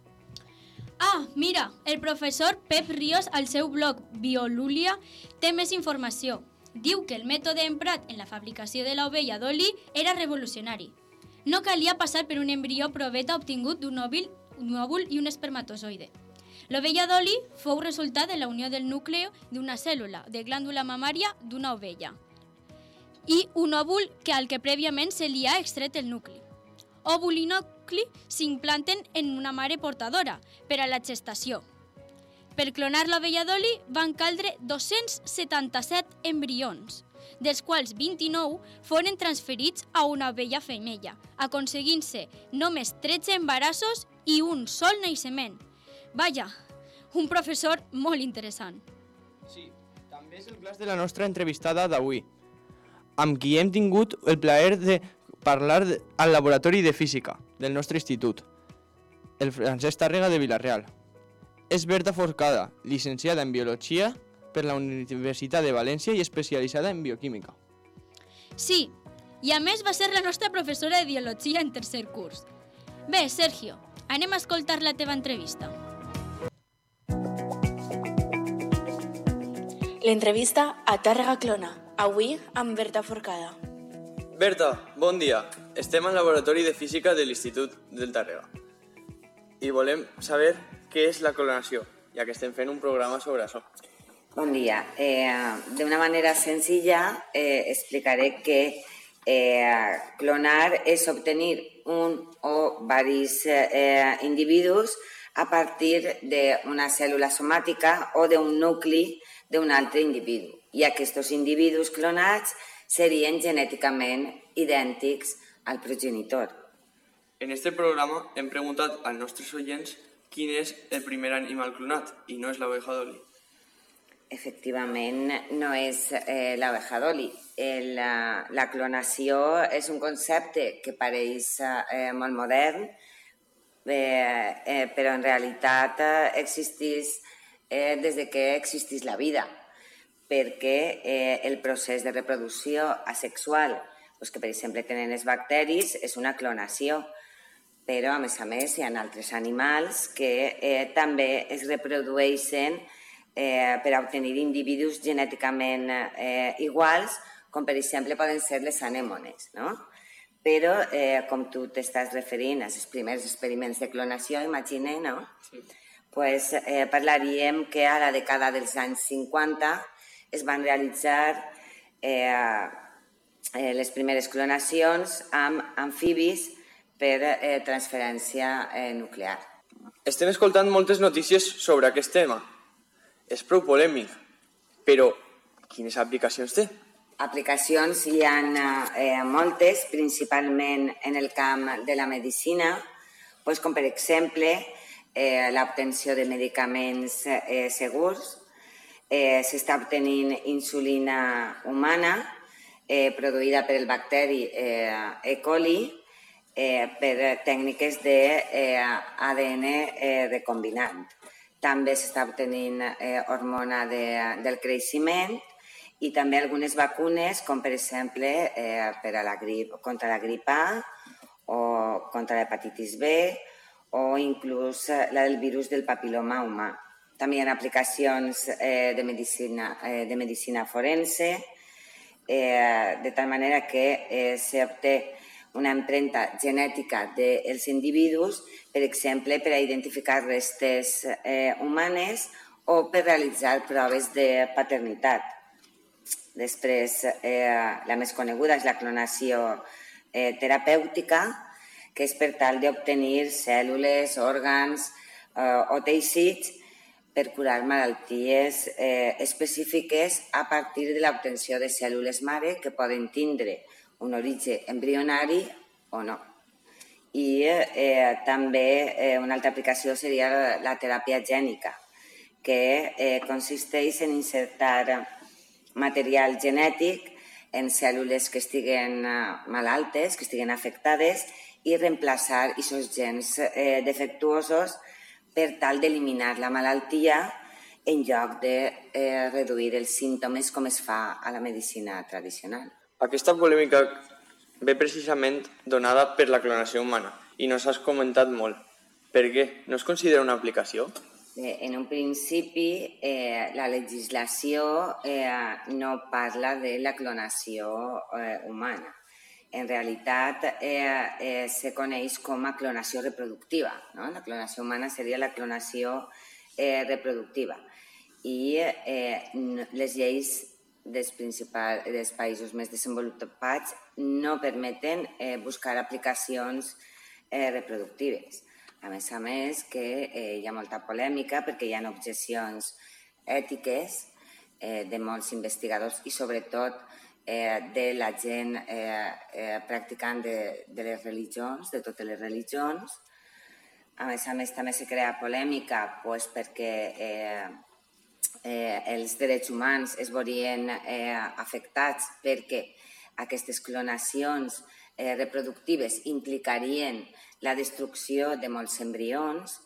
Ah, mira, el professor Pep Ríos al seu blog Biolulia té més informació. Diu que el mètode emprat en la fabricació de l'ovella Dolly era revolucionari. No calia passar per un embrió proveta obtingut d'un òvul, un òvul i un espermatozoide. L'ovella Dolly fou resultat de la unió del núcleo d'una cèl·lula de glàndula mamària d'una ovella i un òvul que al que prèviament se li ha extret el nucli. Òvul i nucli s'implanten en una mare portadora per a la gestació. Per clonar l'ovella Dolly van caldre dos-cents setanta-set embrions, dels quals vint-i-nou foren transferits a una ovella femella, aconseguint-se només tretze embarassos i un sol naixement. Vaja, un professor molt interessant. Sí, també és el cas de la nostra entrevistada d'avui, amb qui hem tingut el plaer de parlar al laboratori de física del nostre institut, el Francesc Tàrrega de Vila-real. És Berta Forcada, llicenciada en Biologia per la Universitat de València i especialitzada en Bioquímica. Sí, i a més va ser la nostra professora de Biologia en tercer curs. Bé, Sergio, anem a escoltar la teva entrevista. L'entrevista a Tàrrega Clona, avui amb Berta Forcada. Berta, bon dia. Estem al laboratori de física de l'Institut del Tàrrega i volem saber què és la clonació, ja que estem fent un programa sobre això. Bon dia. Eh, de una manera sencilla eh, explicaré que eh, clonar es obtenir un o varios eh, individuos a partir d'una cèl·lula somàtica o d'un nucli d'un altre individu. I aquests individus clonats serien genèticament idèntics al progenitor. En este programa hem preguntat als nostres oients quin és el primer animal clonat i no és l'oveja Dolly. Efectivament, no és eh, l'oveja Dolly. El, la, la clonació és un concepte que pareix eh, molt modern, eh, eh, però en realitat eh, existeix eh, des de que existeix la vida, perquè eh, el procés de reproducció asexual, doncs que per exemple tenen els bacteris, és una clonació, però a més a més hi ha altres animals que eh, també es reprodueixen eh, per a obtenir individus genèticament eh, iguals, com per exemple poden ser les anèmones, no? Però, eh, com tu t'estàs referint als primers experiments de clonació, imagina, no? Sí. Pues, eh, parlaríem que a la dècada dels anys cinquanta es van realitzar eh, eh, les primeres clonacions amb amfibis per eh, transferència eh, nuclear. Estem escoltant moltes notícies sobre aquest tema. És prou polèmic, però quines aplicacions té? Aplicacions hi ha eh, moltes, principalment en el camp de la medicina, doncs com per exemple eh, l'obtenció de medicaments eh, segurs. Eh, S'està obtenint insulina humana eh, produïda per el bacteri eh, E. coli eh, per tècniques d'A D N eh, recombinant. També s'està obtenint eh, hormona de, del creixement i també algunes vacunes, com per exemple eh, per a la grip, contra la grip A o contra l'hepatitis B o inclús la del virus del papiloma humà. També hi ha aplicacions eh, de, medicina, eh, de medicina forense, eh, de tal manera que eh, s'obté una empremta genètica dels individus, per exemple, per a identificar restes eh, humanes o per realitzar proves de paternitat. Després, eh, la més coneguda és la clonació eh, terapèutica, que és per tal d'obtenir cèl·lules, òrgans eh, o teixits per curar malalties eh, específiques a partir de l'obtenció de cèl·lules mare que poden tindre un origen embrionari o no. I eh, també eh, una altra aplicació seria la, la teràpia gènica, que eh, consisteix en insertar material genètic en cèl·lules que estiguen malaltes, que estiguen afectades, i reemplaçar aquests gens eh, defectuosos per tal d'eliminar la malaltia en lloc de eh, reduir els símptomes com es fa a la medicina tradicional. Aquesta polèmica ve precisament donada per la clonació humana i nos has comentat molt. Per què? No es considera una aplicació? Bé, en un principi, eh, la legislació eh, no parla de la clonació eh, humana. En realitat, eh, eh, se coneix com a clonació reproductiva, no? La clonació humana seria la clonació eh, reproductiva. I eh, les lleis dels, principals, dels països més desenvolupats no permeten eh, buscar aplicacions eh, reproductives. A més a més, que eh, hi ha molta polèmica perquè hi ha objeccions ètiques eh, de molts investigadors i sobretot eh, de la gent eh, eh, practicant de, de les religions, de totes les religions. A més a més, també se crea polèmica pues, perquè eh, eh, els drets humans es veurien eh, afectats perquè aquestes clonacions eh, reproductives implicarien la destrucció de molts embrions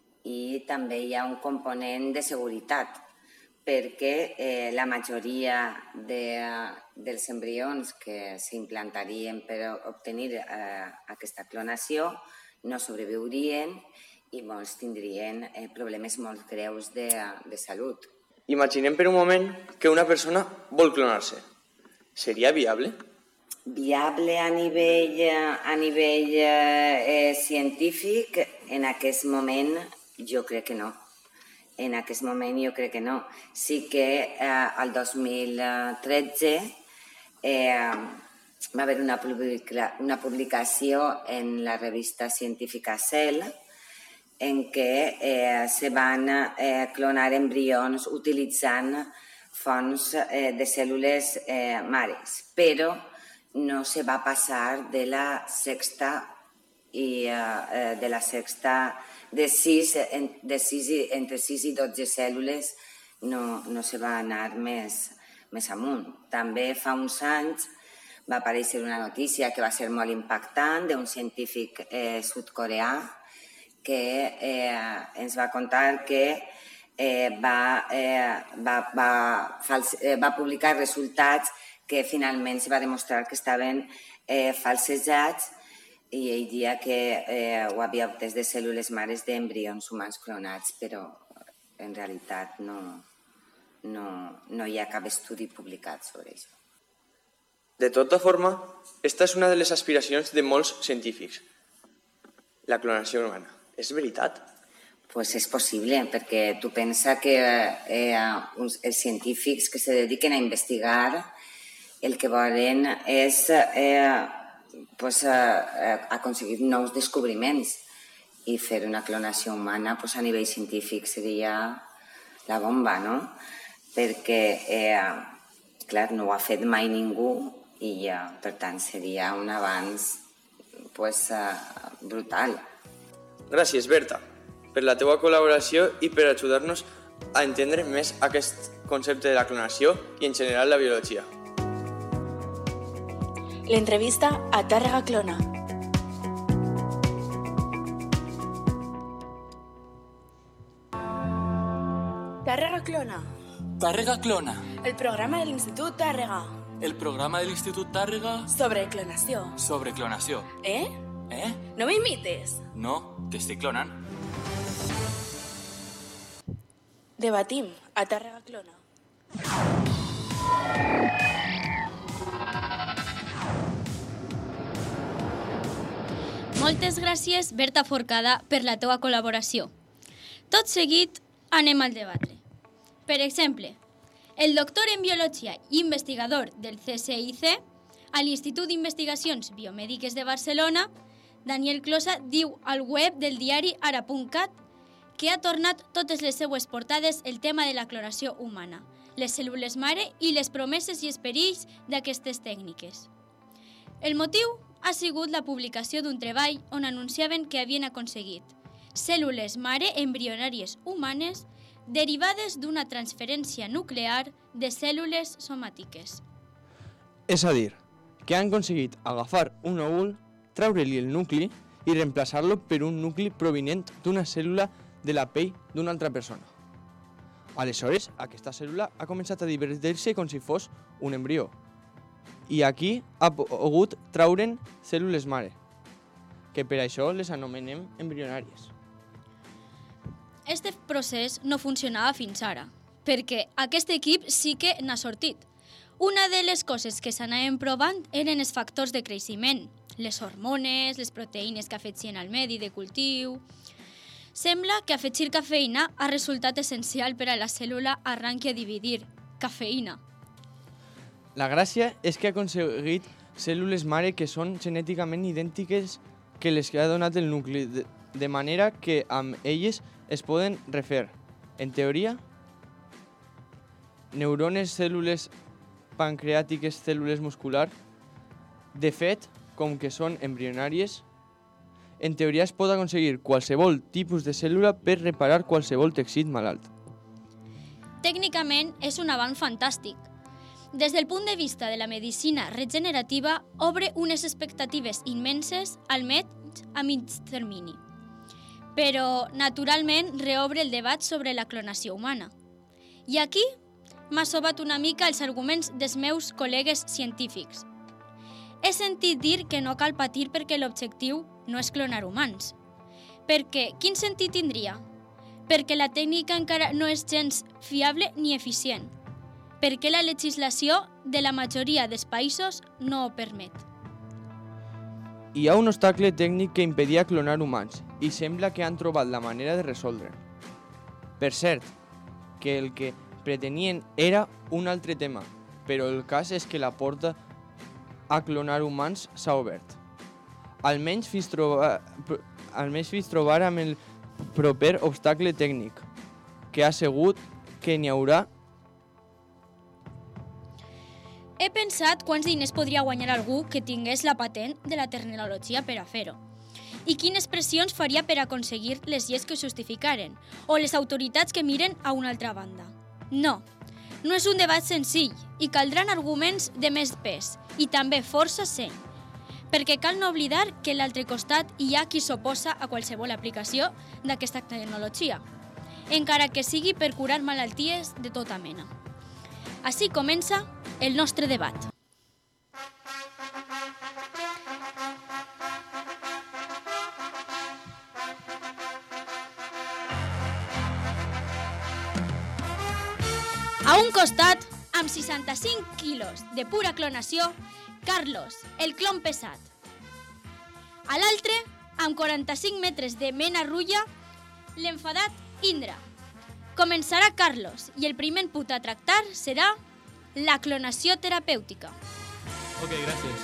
i també hi ha un component de seguretat perquè eh, la majoria de, dels embrions que s'implantarien per obtenir eh, aquesta clonació no sobreviurien i molts tindrien eh, problemes molt greus de, de salut. Imaginem per un moment que una persona vol clonar-se. Seria viable? Viable a nivell, a nivell eh, científic, en aquest moment jo crec que no. En aquest moment jo crec que no. Sí que eh, el dos mil tretze eh, va haver una, publica, una publicació en la revista científica Cell en què eh, se van eh, clonar embrions utilitzant fonts eh, de cèl·lules eh, mares, però no se va passar de la sexta i eh, de la sexta de sis, de sis i, entre sis i dotze cèl·lules no, no se va anar més, més amunt. També fa uns anys va aparèixer una notícia que va ser molt impactant d'un científic eh, sud-coreà que eh, ens va contar que eh, va, eh, va, va, fals, eh, va publicar resultats que finalment se va demostrar que estaven eh, falsejats i ell dia que eh, ho havia obtès de cèl·lules mares d'embrions humans clonats, però en realitat no, no, no hi ha cap estudi publicat sobre això. De tota forma, esta és una de les aspiracions de molts científics. La clonació humana. És veritat? Pues és possible, perquè tu pensa que eh, uns, els científics que se dediquen a investigar el que volen és eh, pues, eh, aconseguir nous descobriments i fer una clonació humana pues, a nivell científic seria la bomba, no? Perquè, eh, clar, no ho ha fet mai ningú i, eh, per tant, seria un avanç pues, eh, brutal. Gràcies, Berta, per la teua col·laboració i per ajudar-nos a entendre més aquest concepte de la clonació i en general la biologia. L'entrevista a Tàrrega Clona. Tàrrega Clona. Tàrrega Clona. El programa de l'Institut Tàrrega. El programa de l'Institut Tàrrega Sobre clonació. sobre clonació. Eh? Eh? No m'imites. No, t'estic clonant. Debatim a Tàrrega Clona. Moltes gràcies, Berta Forcada, per la teua col·laboració. Tot seguit, anem al debatre. Per exemple, el doctor en Biologia i investigador del C S I C a l'Institut d'Investigacions Biomèdiques de Barcelona, Daniel Closa diu al web del diari ara punt cat que ha tornat totes les seues portades el tema de la clonació humana, les cèl·lules mare i les promeses i esperills d'aquestes tècniques. El motiu ha sigut la publicació d'un treball on anunciaven que havien aconseguit cèl·lules mare embrionàries humanes derivades d'una transferència nuclear de cèl·lules somàtiques. És a dir, que han aconseguit agafar un òvul, treure-li el nucli i reemplaçar-lo per un nucli provinent d'una cèl·lula de la pell d'una altra persona. Aleshores, aquesta cèl·lula ha començat a divertir-se com si fos un embrió. I aquí ha pogut treure'n cèl·lules mare, que per això les anomenem embrionàries. Este procés no funcionava fins ara, perquè aquest equip sí que n'ha sortit. Una de les coses que s'anaven provant eren els factors de creixement, les hormones, les proteïnes que afegien al medi de cultiu. Sembla que afegir cafeïna ha resultat essencial per a la cèl·lula arranqui a dividir. Cafeïna. La gràcia és que ha aconseguit cèl·lules mare que són genèticament idèntiques que les que ha donat el nucli, de, de manera que amb elles es poden refer, en teoria, neurones, cèl·lules pancreàtiques, cèl·lules musculars. De fet, com que són embrionàries, en teoria es pot aconseguir qualsevol tipus de cèl·lula per reparar qualsevol teixit malalt. Tècnicament és un avanç fantàstic. Des del punt de vista de la medicina regenerativa, obre unes expectatives immenses, almenys a mig termini. Però, naturalment, reobre el debat sobre la clonació humana. I aquí m'ha sobat una mica els arguments dels meus col·legues científics. He sentit dir que no cal patir perquè l'objectiu no és clonar humans. Perquè quin sentit tindria? Perquè la tècnica encara no és gens fiable ni eficient. Perquè la legislació de la majoria dels països no ho permet. Hi ha un obstacle tècnic que impedia clonar humans i sembla que han trobat la manera de resoldre'l. Per cert, que el que pretenien era un altre tema, però el cas és que la porta a clonar humans s'ha obert. Almenys fins trobar, almenys fins trobar amb el proper obstacle tècnic, que ha assegut que n'hi haurà. He pensat quants diners podria guanyar algú que tingués la patent de la tecnologia per a fer-ho. I quines pressions faria per aconseguir les lleis que ho justificaren, o les autoritats que miren a una altra banda. No, no és un debat senzill i caldran arguments de més pes i també força seny, perquè cal no oblidar que a l'altre costat hi ha qui s'oposa a qualsevol aplicació d'aquesta tecnologia, encara que sigui per curar malalties de tota mena. Així comença el nostre debat. A un costat, amb seixanta-cinc quilos de pura clonació, Carlos, el clon pesat. A l'altre, amb quaranta-cinc metres de mena rulla, l'enfadat Indra. Començarà Carlos i el primer punt a tractar serà la clonació terapèutica. Ok, gràcies.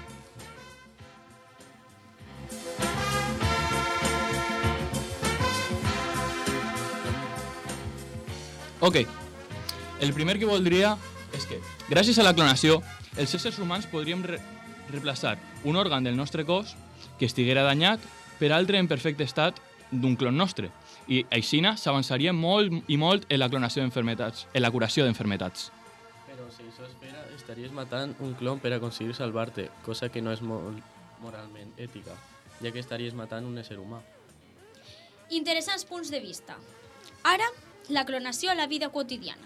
Ok, el primer que voldria és que, gràcies a la clonació, els éssers humans podríem re reemplaçar un òrgan del nostre cos que estiguera danyat per altre en perfecte estat d'un clon nostre. I així s'avançaria molt i molt en la clonació d'enfermetats, en la curació d'enfermetats. Però si això es fera, estaries matant un clon per aconseguir salvar-te, cosa que no és molt moralment ètica, ja que estaries matant un ésser humà. Interessants punts de vista. Ara, la clonació a la vida quotidiana.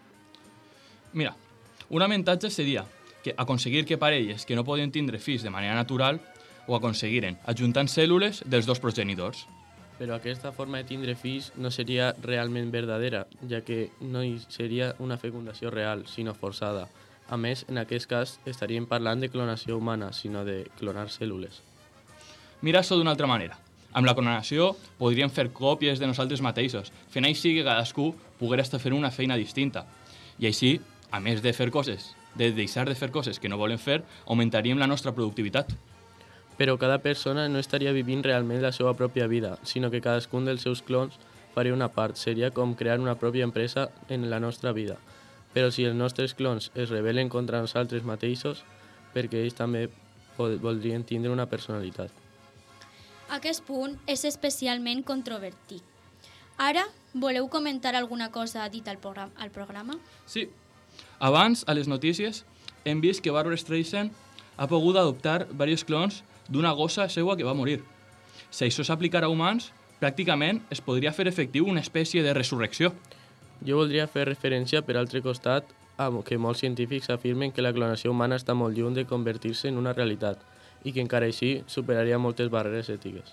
Mira, un avantatge seria que aconseguir que parelles que no poden tindre fills de manera natural ho aconseguiren ajuntant cèl·lules dels dos progenitors. Però aquesta forma de tindre fills no seria realment verdadera, ja que no hi seria una fecundació real, sinó forçada. A més, en aquest cas, estaríem parlant de clonació humana, sinó de clonar cèl·lules. Mira això d'una altra manera. Amb la clonació podríem fer còpies de nosaltres mateixos, fent així que cadascú poguera estar fent una feina distinta. I així, a més de fer coses, de deixar de fer coses que no volem fer, augmentaríem la nostra productivitat. Però cada persona no estaria vivint realment la seva pròpia vida, sinó que cadascun dels seus clons faria una part. Seria com crear una pròpia empresa en la nostra vida. Però si els nostres clons es rebel·len contra nosaltres mateixos, perquè ells també voldrien tindre una personalitat. Aquest punt és especialment controvertit. Ara, voleu comentar alguna cosa dit al programa? Al programa? Sí. Abans, a les notícies, hem vist que Barbra Streisand ha pogut adoptar diversos clons d'una gossa seua que va morir. Si això s'aplicara a humans, pràcticament es podria fer efectiu una espècie de resurrecció. Jo voldria fer referència, per altre costat, a que molts científics afirmen que la clonació humana està molt lluny de convertir-se en una realitat i que encara així superaria moltes barreres ètiques.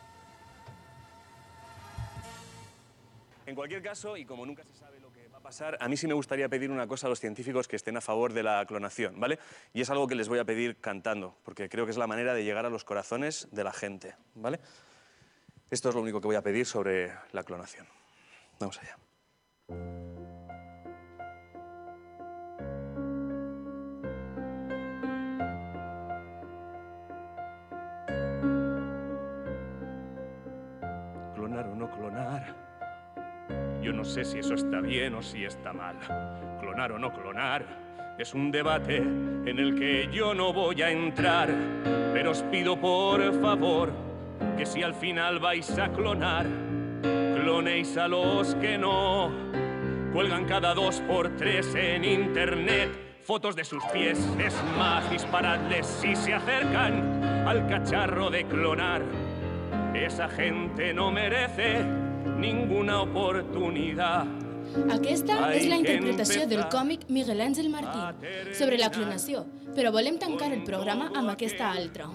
En cualquier caso, y como nunca se sabe lo que va a pasar, a mí sí me gustaría pedir una cosa a los científicos que estén a favor de la clonación, ¿vale? Y es algo que les voy a pedir cantando, porque creo que es la manera de llegar a los corazones de la gente, ¿vale? Esto es lo único que voy a pedir sobre la clonación. Vamos allá. Clonar o no clonar. Yo no sé si eso está bien o si está mal. Clonar o no clonar es un debate en el que yo no voy a entrar. Pero os pido por favor que si al final vais a clonar, clonéis a los que no. Cuelgan cada dos por tres en internet fotos de sus pies. Es más, disparadles si se acercan al cacharro de clonar. Esa gente no merece ninguna oportunitat. Aquesta és la interpretació del còmic Miguel Ángel Martín sobre la clonació, però volem tancar el programa amb aquesta altra.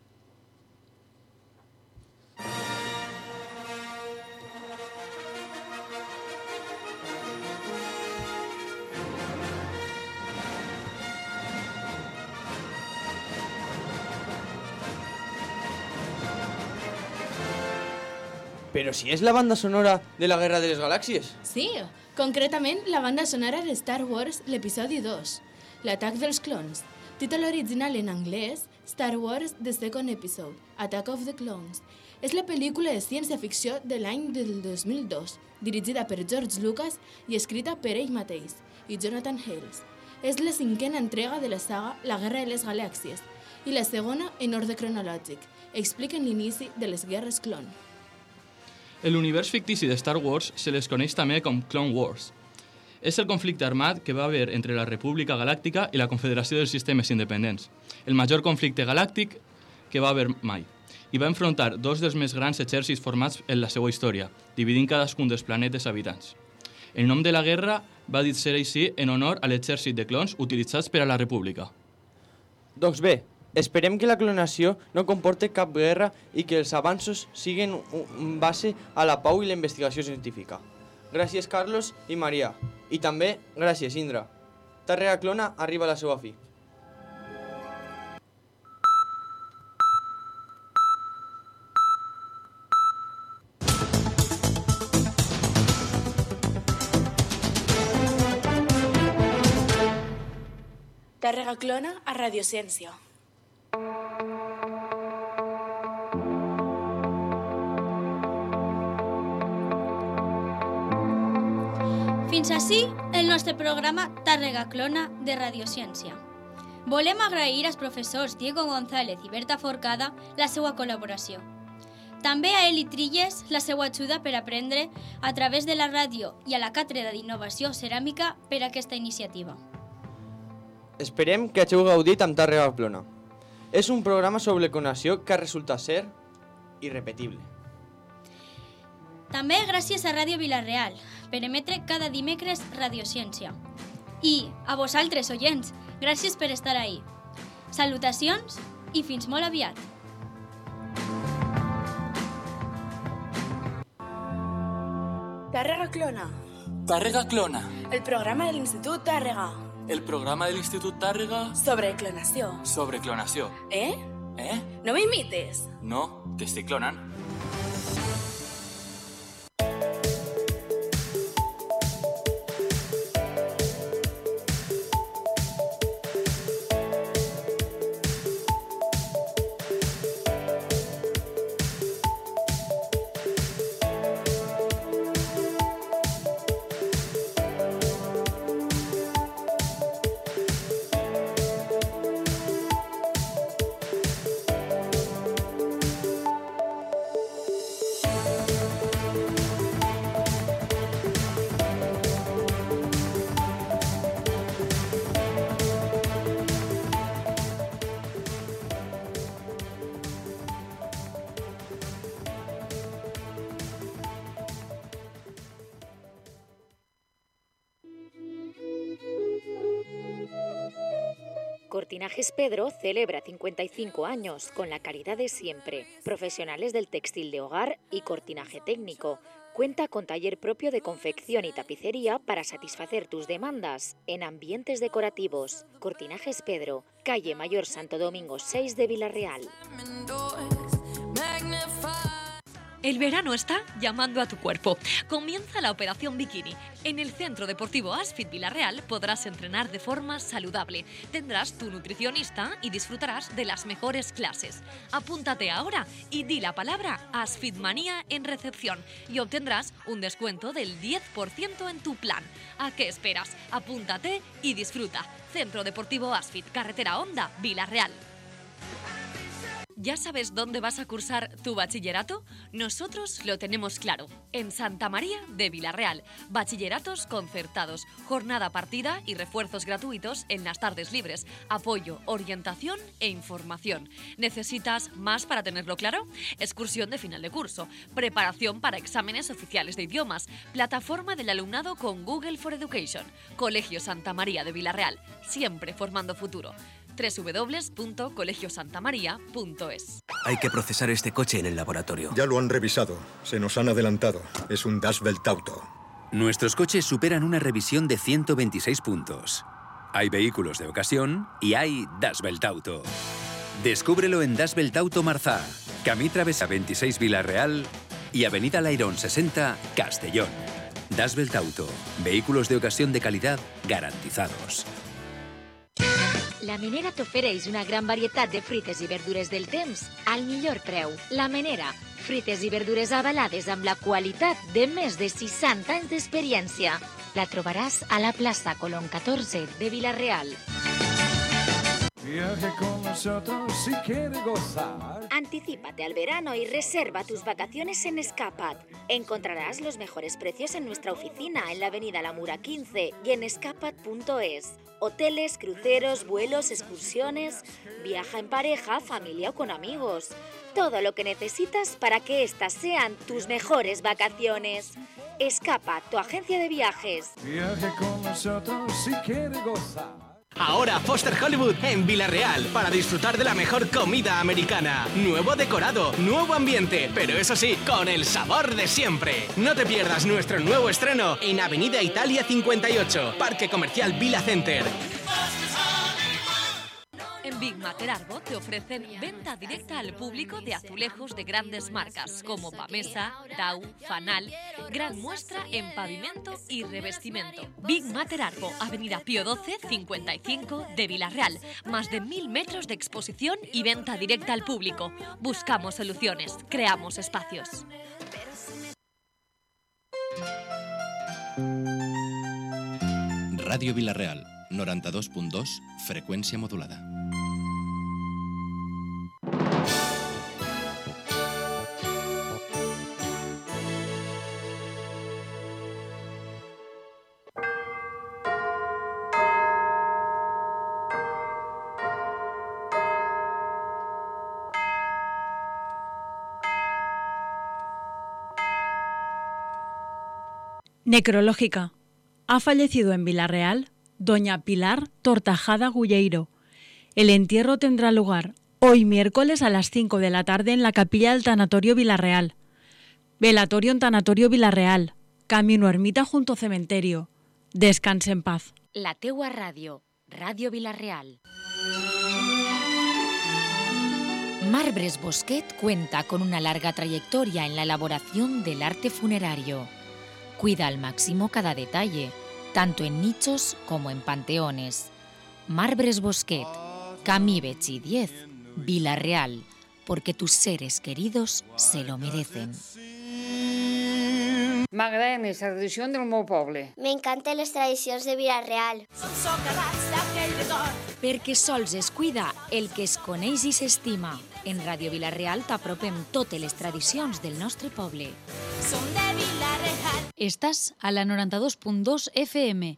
Però si és la banda sonora de la Guerra de les Galàxies. Sí, concretament la banda sonora de Star Wars, l'episodi dos, l'atac dels clons. Títol original en anglès, Star Wars The Second Episode, Attack of the Clones. És la pel·lícula de ciència-ficció de l'any del dos mil dos, dirigida per George Lucas i escrita per ell mateix i Jonathan Hales. És la cinquena entrega de la saga La Guerra de les Galàxies i la segona en ordre cronològic. Expliquen l'inici de les guerres clon. L'univers fictici de Star Wars se les coneix també com Clone Wars. És el conflicte armat que va haver entre la República Galàctica i la Confederació dels Sistemes Independents, el major conflicte galàctic que va haver mai, i va enfrontar dos dels més grans exèrcits formats en la seva història, dividint cadascun dels planetes habitants. El nom de la guerra va dir ser així en honor a l'exèrcit de clons utilitzats per a la República. Doncs bé, esperem que la clonació no comporti cap guerra i que els avanços siguin en base a la pau i la investigació científica. Gràcies, Carlos i Maria. I també gràcies, Indra. Tàrrega Clona arriba a la seva fi. Tàrrega Clona a Radiociència. Fins ací el nostre programa Tàrrega Clona de Radiociència. Volem agrair als professors Diego González i Berta Forcada la seva col·laboració. També a Eli Trilles la seva ajuda per aprendre a través de la ràdio i a la Càtedra d'Innovació Ceràmica per aquesta iniciativa. Esperem que hàgiu gaudit amb Tàrrega Clona. És un programa sobre clonació que resulta ser irrepetible. També gràcies a Ràdio Vilareal per emetre cada dimecres Radiociència. I a vosaltres, oients, gràcies per estar ahí. Salutacions i fins molt aviat. Tàrrega Clona. Tàrrega Clona. El programa de l'Institut Tàrrega. El programa de l'Institut Tàrrega Sobre clonació. sobre clonació. Eh? Eh? No m'imites. No, t'estic clonant. Cortinajes Pedro celebra cincuenta y cinco años con la calidad de siempre. Profesionales del textil de hogar y cortinaje técnico. Cuenta con taller propio de confección y tapicería para satisfacer tus demandas en ambientes decorativos. Cortinajes Pedro, calle Mayor Santo Domingo seis de Vilareal. El verano está llamando a tu cuerpo. Comienza la Operación Bikini. En el Centro Deportivo Asfit Vilareal podrás entrenar de forma saludable. Tendrás tu nutricionista y disfrutarás de las mejores clases. Apúntate ahora y di la palabra Asfitmanía en recepción y obtendrás un descuento del diez por ciento en tu plan. ¿A qué esperas? Apúntate y disfruta. Centro Deportivo Asfit, Carretera Honda, Vilareal. ¿Ya sabes dónde vas a cursar tu bachillerato? Nosotros lo tenemos claro. En Santa María de Vilareal. Bachilleratos concertados, jornada partida y refuerzos gratuitos en las tardes libres. Apoyo, orientación e información. ¿Necesitas más para tenerlo claro? Excursión de final de curso. Preparación para exámenes oficiales de idiomas. Plataforma del alumnado con Google for Education. Colegio Santa María de Vilareal. Siempre formando futuro. doble u doble u doble u punto colegio santa maría punto es. Hay que procesar este coche en el laboratorio. Ya lo han revisado. Se nos han adelantado. Es un Das Welt Auto. Nuestros coches superan una revisión de ciento veintiséis puntos. Hay vehículos de ocasión y hay Das Welt Auto. Descúbrelo en Das Welt Auto Marzá, Camí Travesa veintiséis Vilareal y Avenida Lairón sesenta, Castellón. Das Welt Auto. Vehículos de ocasión de calidad garantizados. La Menera t'ofereix una gran varietat de fruites i verdures del temps al millor preu. La Menera, fruites i verdures avalades amb la qualitat de més de seixanta anys d'experiència. La trobaràs a la plaça Colón catorze de Vila-real. Viaje con nosotros si quiere gozar. Anticípate al verano y reserva tus vacaciones en Escapat. Encontrarás los mejores precios en nuestra oficina en la avenida La Mura quince y en escapat punto es. Hoteles, cruceros, vuelos, excursiones. Viaja en pareja, familia o con amigos. Todo lo que necesitas para que estas sean tus mejores vacaciones. Escapat, tu agencia de viajes. Viaje con nosotros si quiere gozar. Ahora Foster Hollywood en Vila-real para disfrutar de la mejor comida americana. Nuevo decorado, nuevo ambiente, pero eso sí, con el sabor de siempre. No te pierdas nuestro nuevo estreno en Avenida Italia cincuenta y ocho, Parque Comercial Vila Center. En Big Mater Arbo te ofrecen venta directa al público de azulejos de grandes marcas como Pamesa, Tau, Fanal, gran muestra en pavimento y revestimiento. Big Mater Arbo, Avenida Pío doce, cincuenta y cinco de Vila-real. Más de mil metros de exposición y venta directa al público. Buscamos soluciones, creamos espacios. Radio Vila-real, noranta-dos punt dos, freqüència modulada. Necrológica. Ha fallecido en Vila-real doña Pilar Tortajada Gulleiro. El entierro tendrá lugar hoy miércoles a las cinco de la tarde en la capilla del Tanatorio Vila-real. Velatorio en Tanatorio Vila-real. Camino Ermita junto cementerio. Descanse en paz. La teua ràdio, Ràdio Vila-real. Marbres Bosquet cuenta con una larga trayectoria en la elaboración del arte funerario. Cuida al máximo cada detalle, tanto en nichos como en panteones. Marbres Bosquet, Camí Betxí diez, Vila-real, porque tus seres queridos se lo merecen. M'agrada més la tradició del meu poble. M'encanten les tradicions de Vila-real. Perquè sols es cuida el que es coneix i s'estima. En Ràdio Vila-real t'apropem totes les tradicions del nostre poble. Som de Vila-real. Estàs a la noranta-dos punt dos F M.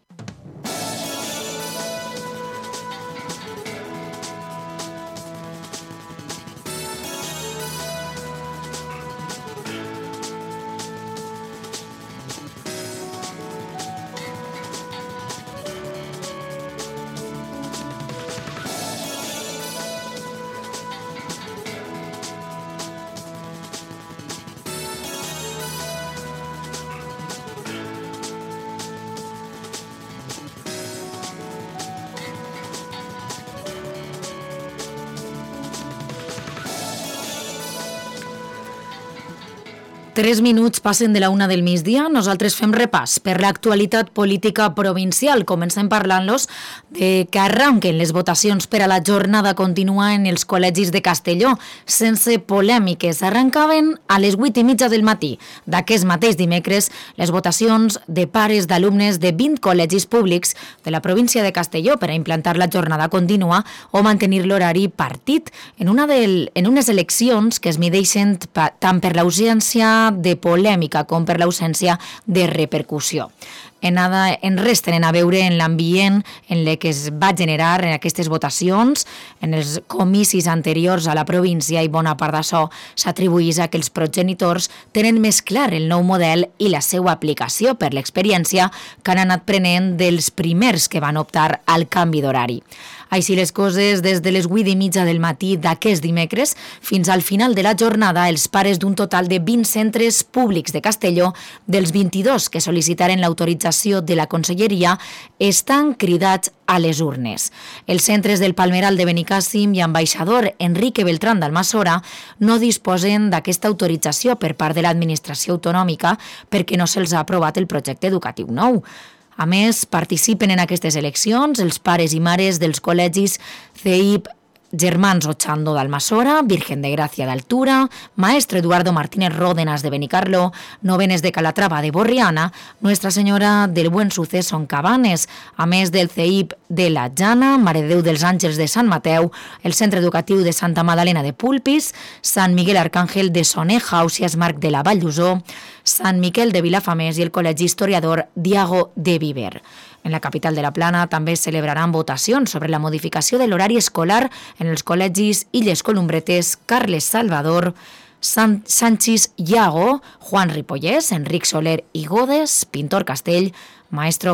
Tres minuts passen de la una del migdia. Nosaltres fem repàs per l'actualitat política provincial. Comencem parlant-los de que arranquen les votacions per a la jornada continua en els col·legis de Castelló, sense polèmiques. Arrancaven a les vuit i mitja del matí d'aquest mateix dimecres les votacions de pares d'alumnes de vint col·legis públics de la província de Castelló per a implantar la jornada continua o mantenir l'horari partit en, una del, en unes eleccions que es mideixen tant per l'ausència de polèmica com per l'ausència de repercussió. En, nada, en res tenen a veure en l'ambient en el que es va generar en aquestes votacions, en els comicis anteriors a la província, i bona part d'això s'atribuïx a que els progenitors tenen més clar el nou model i la seva aplicació per l'experiència que han anat prenent dels primers que van optar al canvi d'horari. Així les coses, des de les vuit i mitja del matí d'aquest dimecres fins al final de la jornada, els pares d'un total de vint centres públics de Castelló, dels vint-i-dos que sol·licitaren l'autorització de la Conselleria, estan cridats a les urnes. Els centres del Palmeral de Benicàssim i ambaixador Enrique Beltrán d'Almassora no disposen d'aquesta autorització per part de l'administració autonòmica perquè no se'ls ha aprovat el projecte educatiu nou. A més, participen en aquestes eleccions els pares i mares dels col·legis C I P Germans Ochando d'Almassora, Virgen de Gràcia d'Altura, Maestre Eduardo Martínez Ródenas de Benicarló, Novenes de Calatrava de Borriana, Nuestra Senyora del Buen Suceso en Cabanes, a més del C I P de la Jana, Mare de Déu dels Àngels de Sant Mateu, el Centre Educatiu de Santa Madalena de Pulpis, Sant Miguel Arcàngel de Soneja, Ausiàs Marc de la Vall d'Usó, Sant Miquel de Vilafamés i el Col·legi Historiador Diago de Viver. En la capital de la Plana també celebraran votacions sobre la modificació de l'horari escolar en els col·legis Illes Columbretes, Carles Salvador, San Sanchis Iago, Juan Ripollès, Enric Soler i Godes, Pintor Castell, Maestro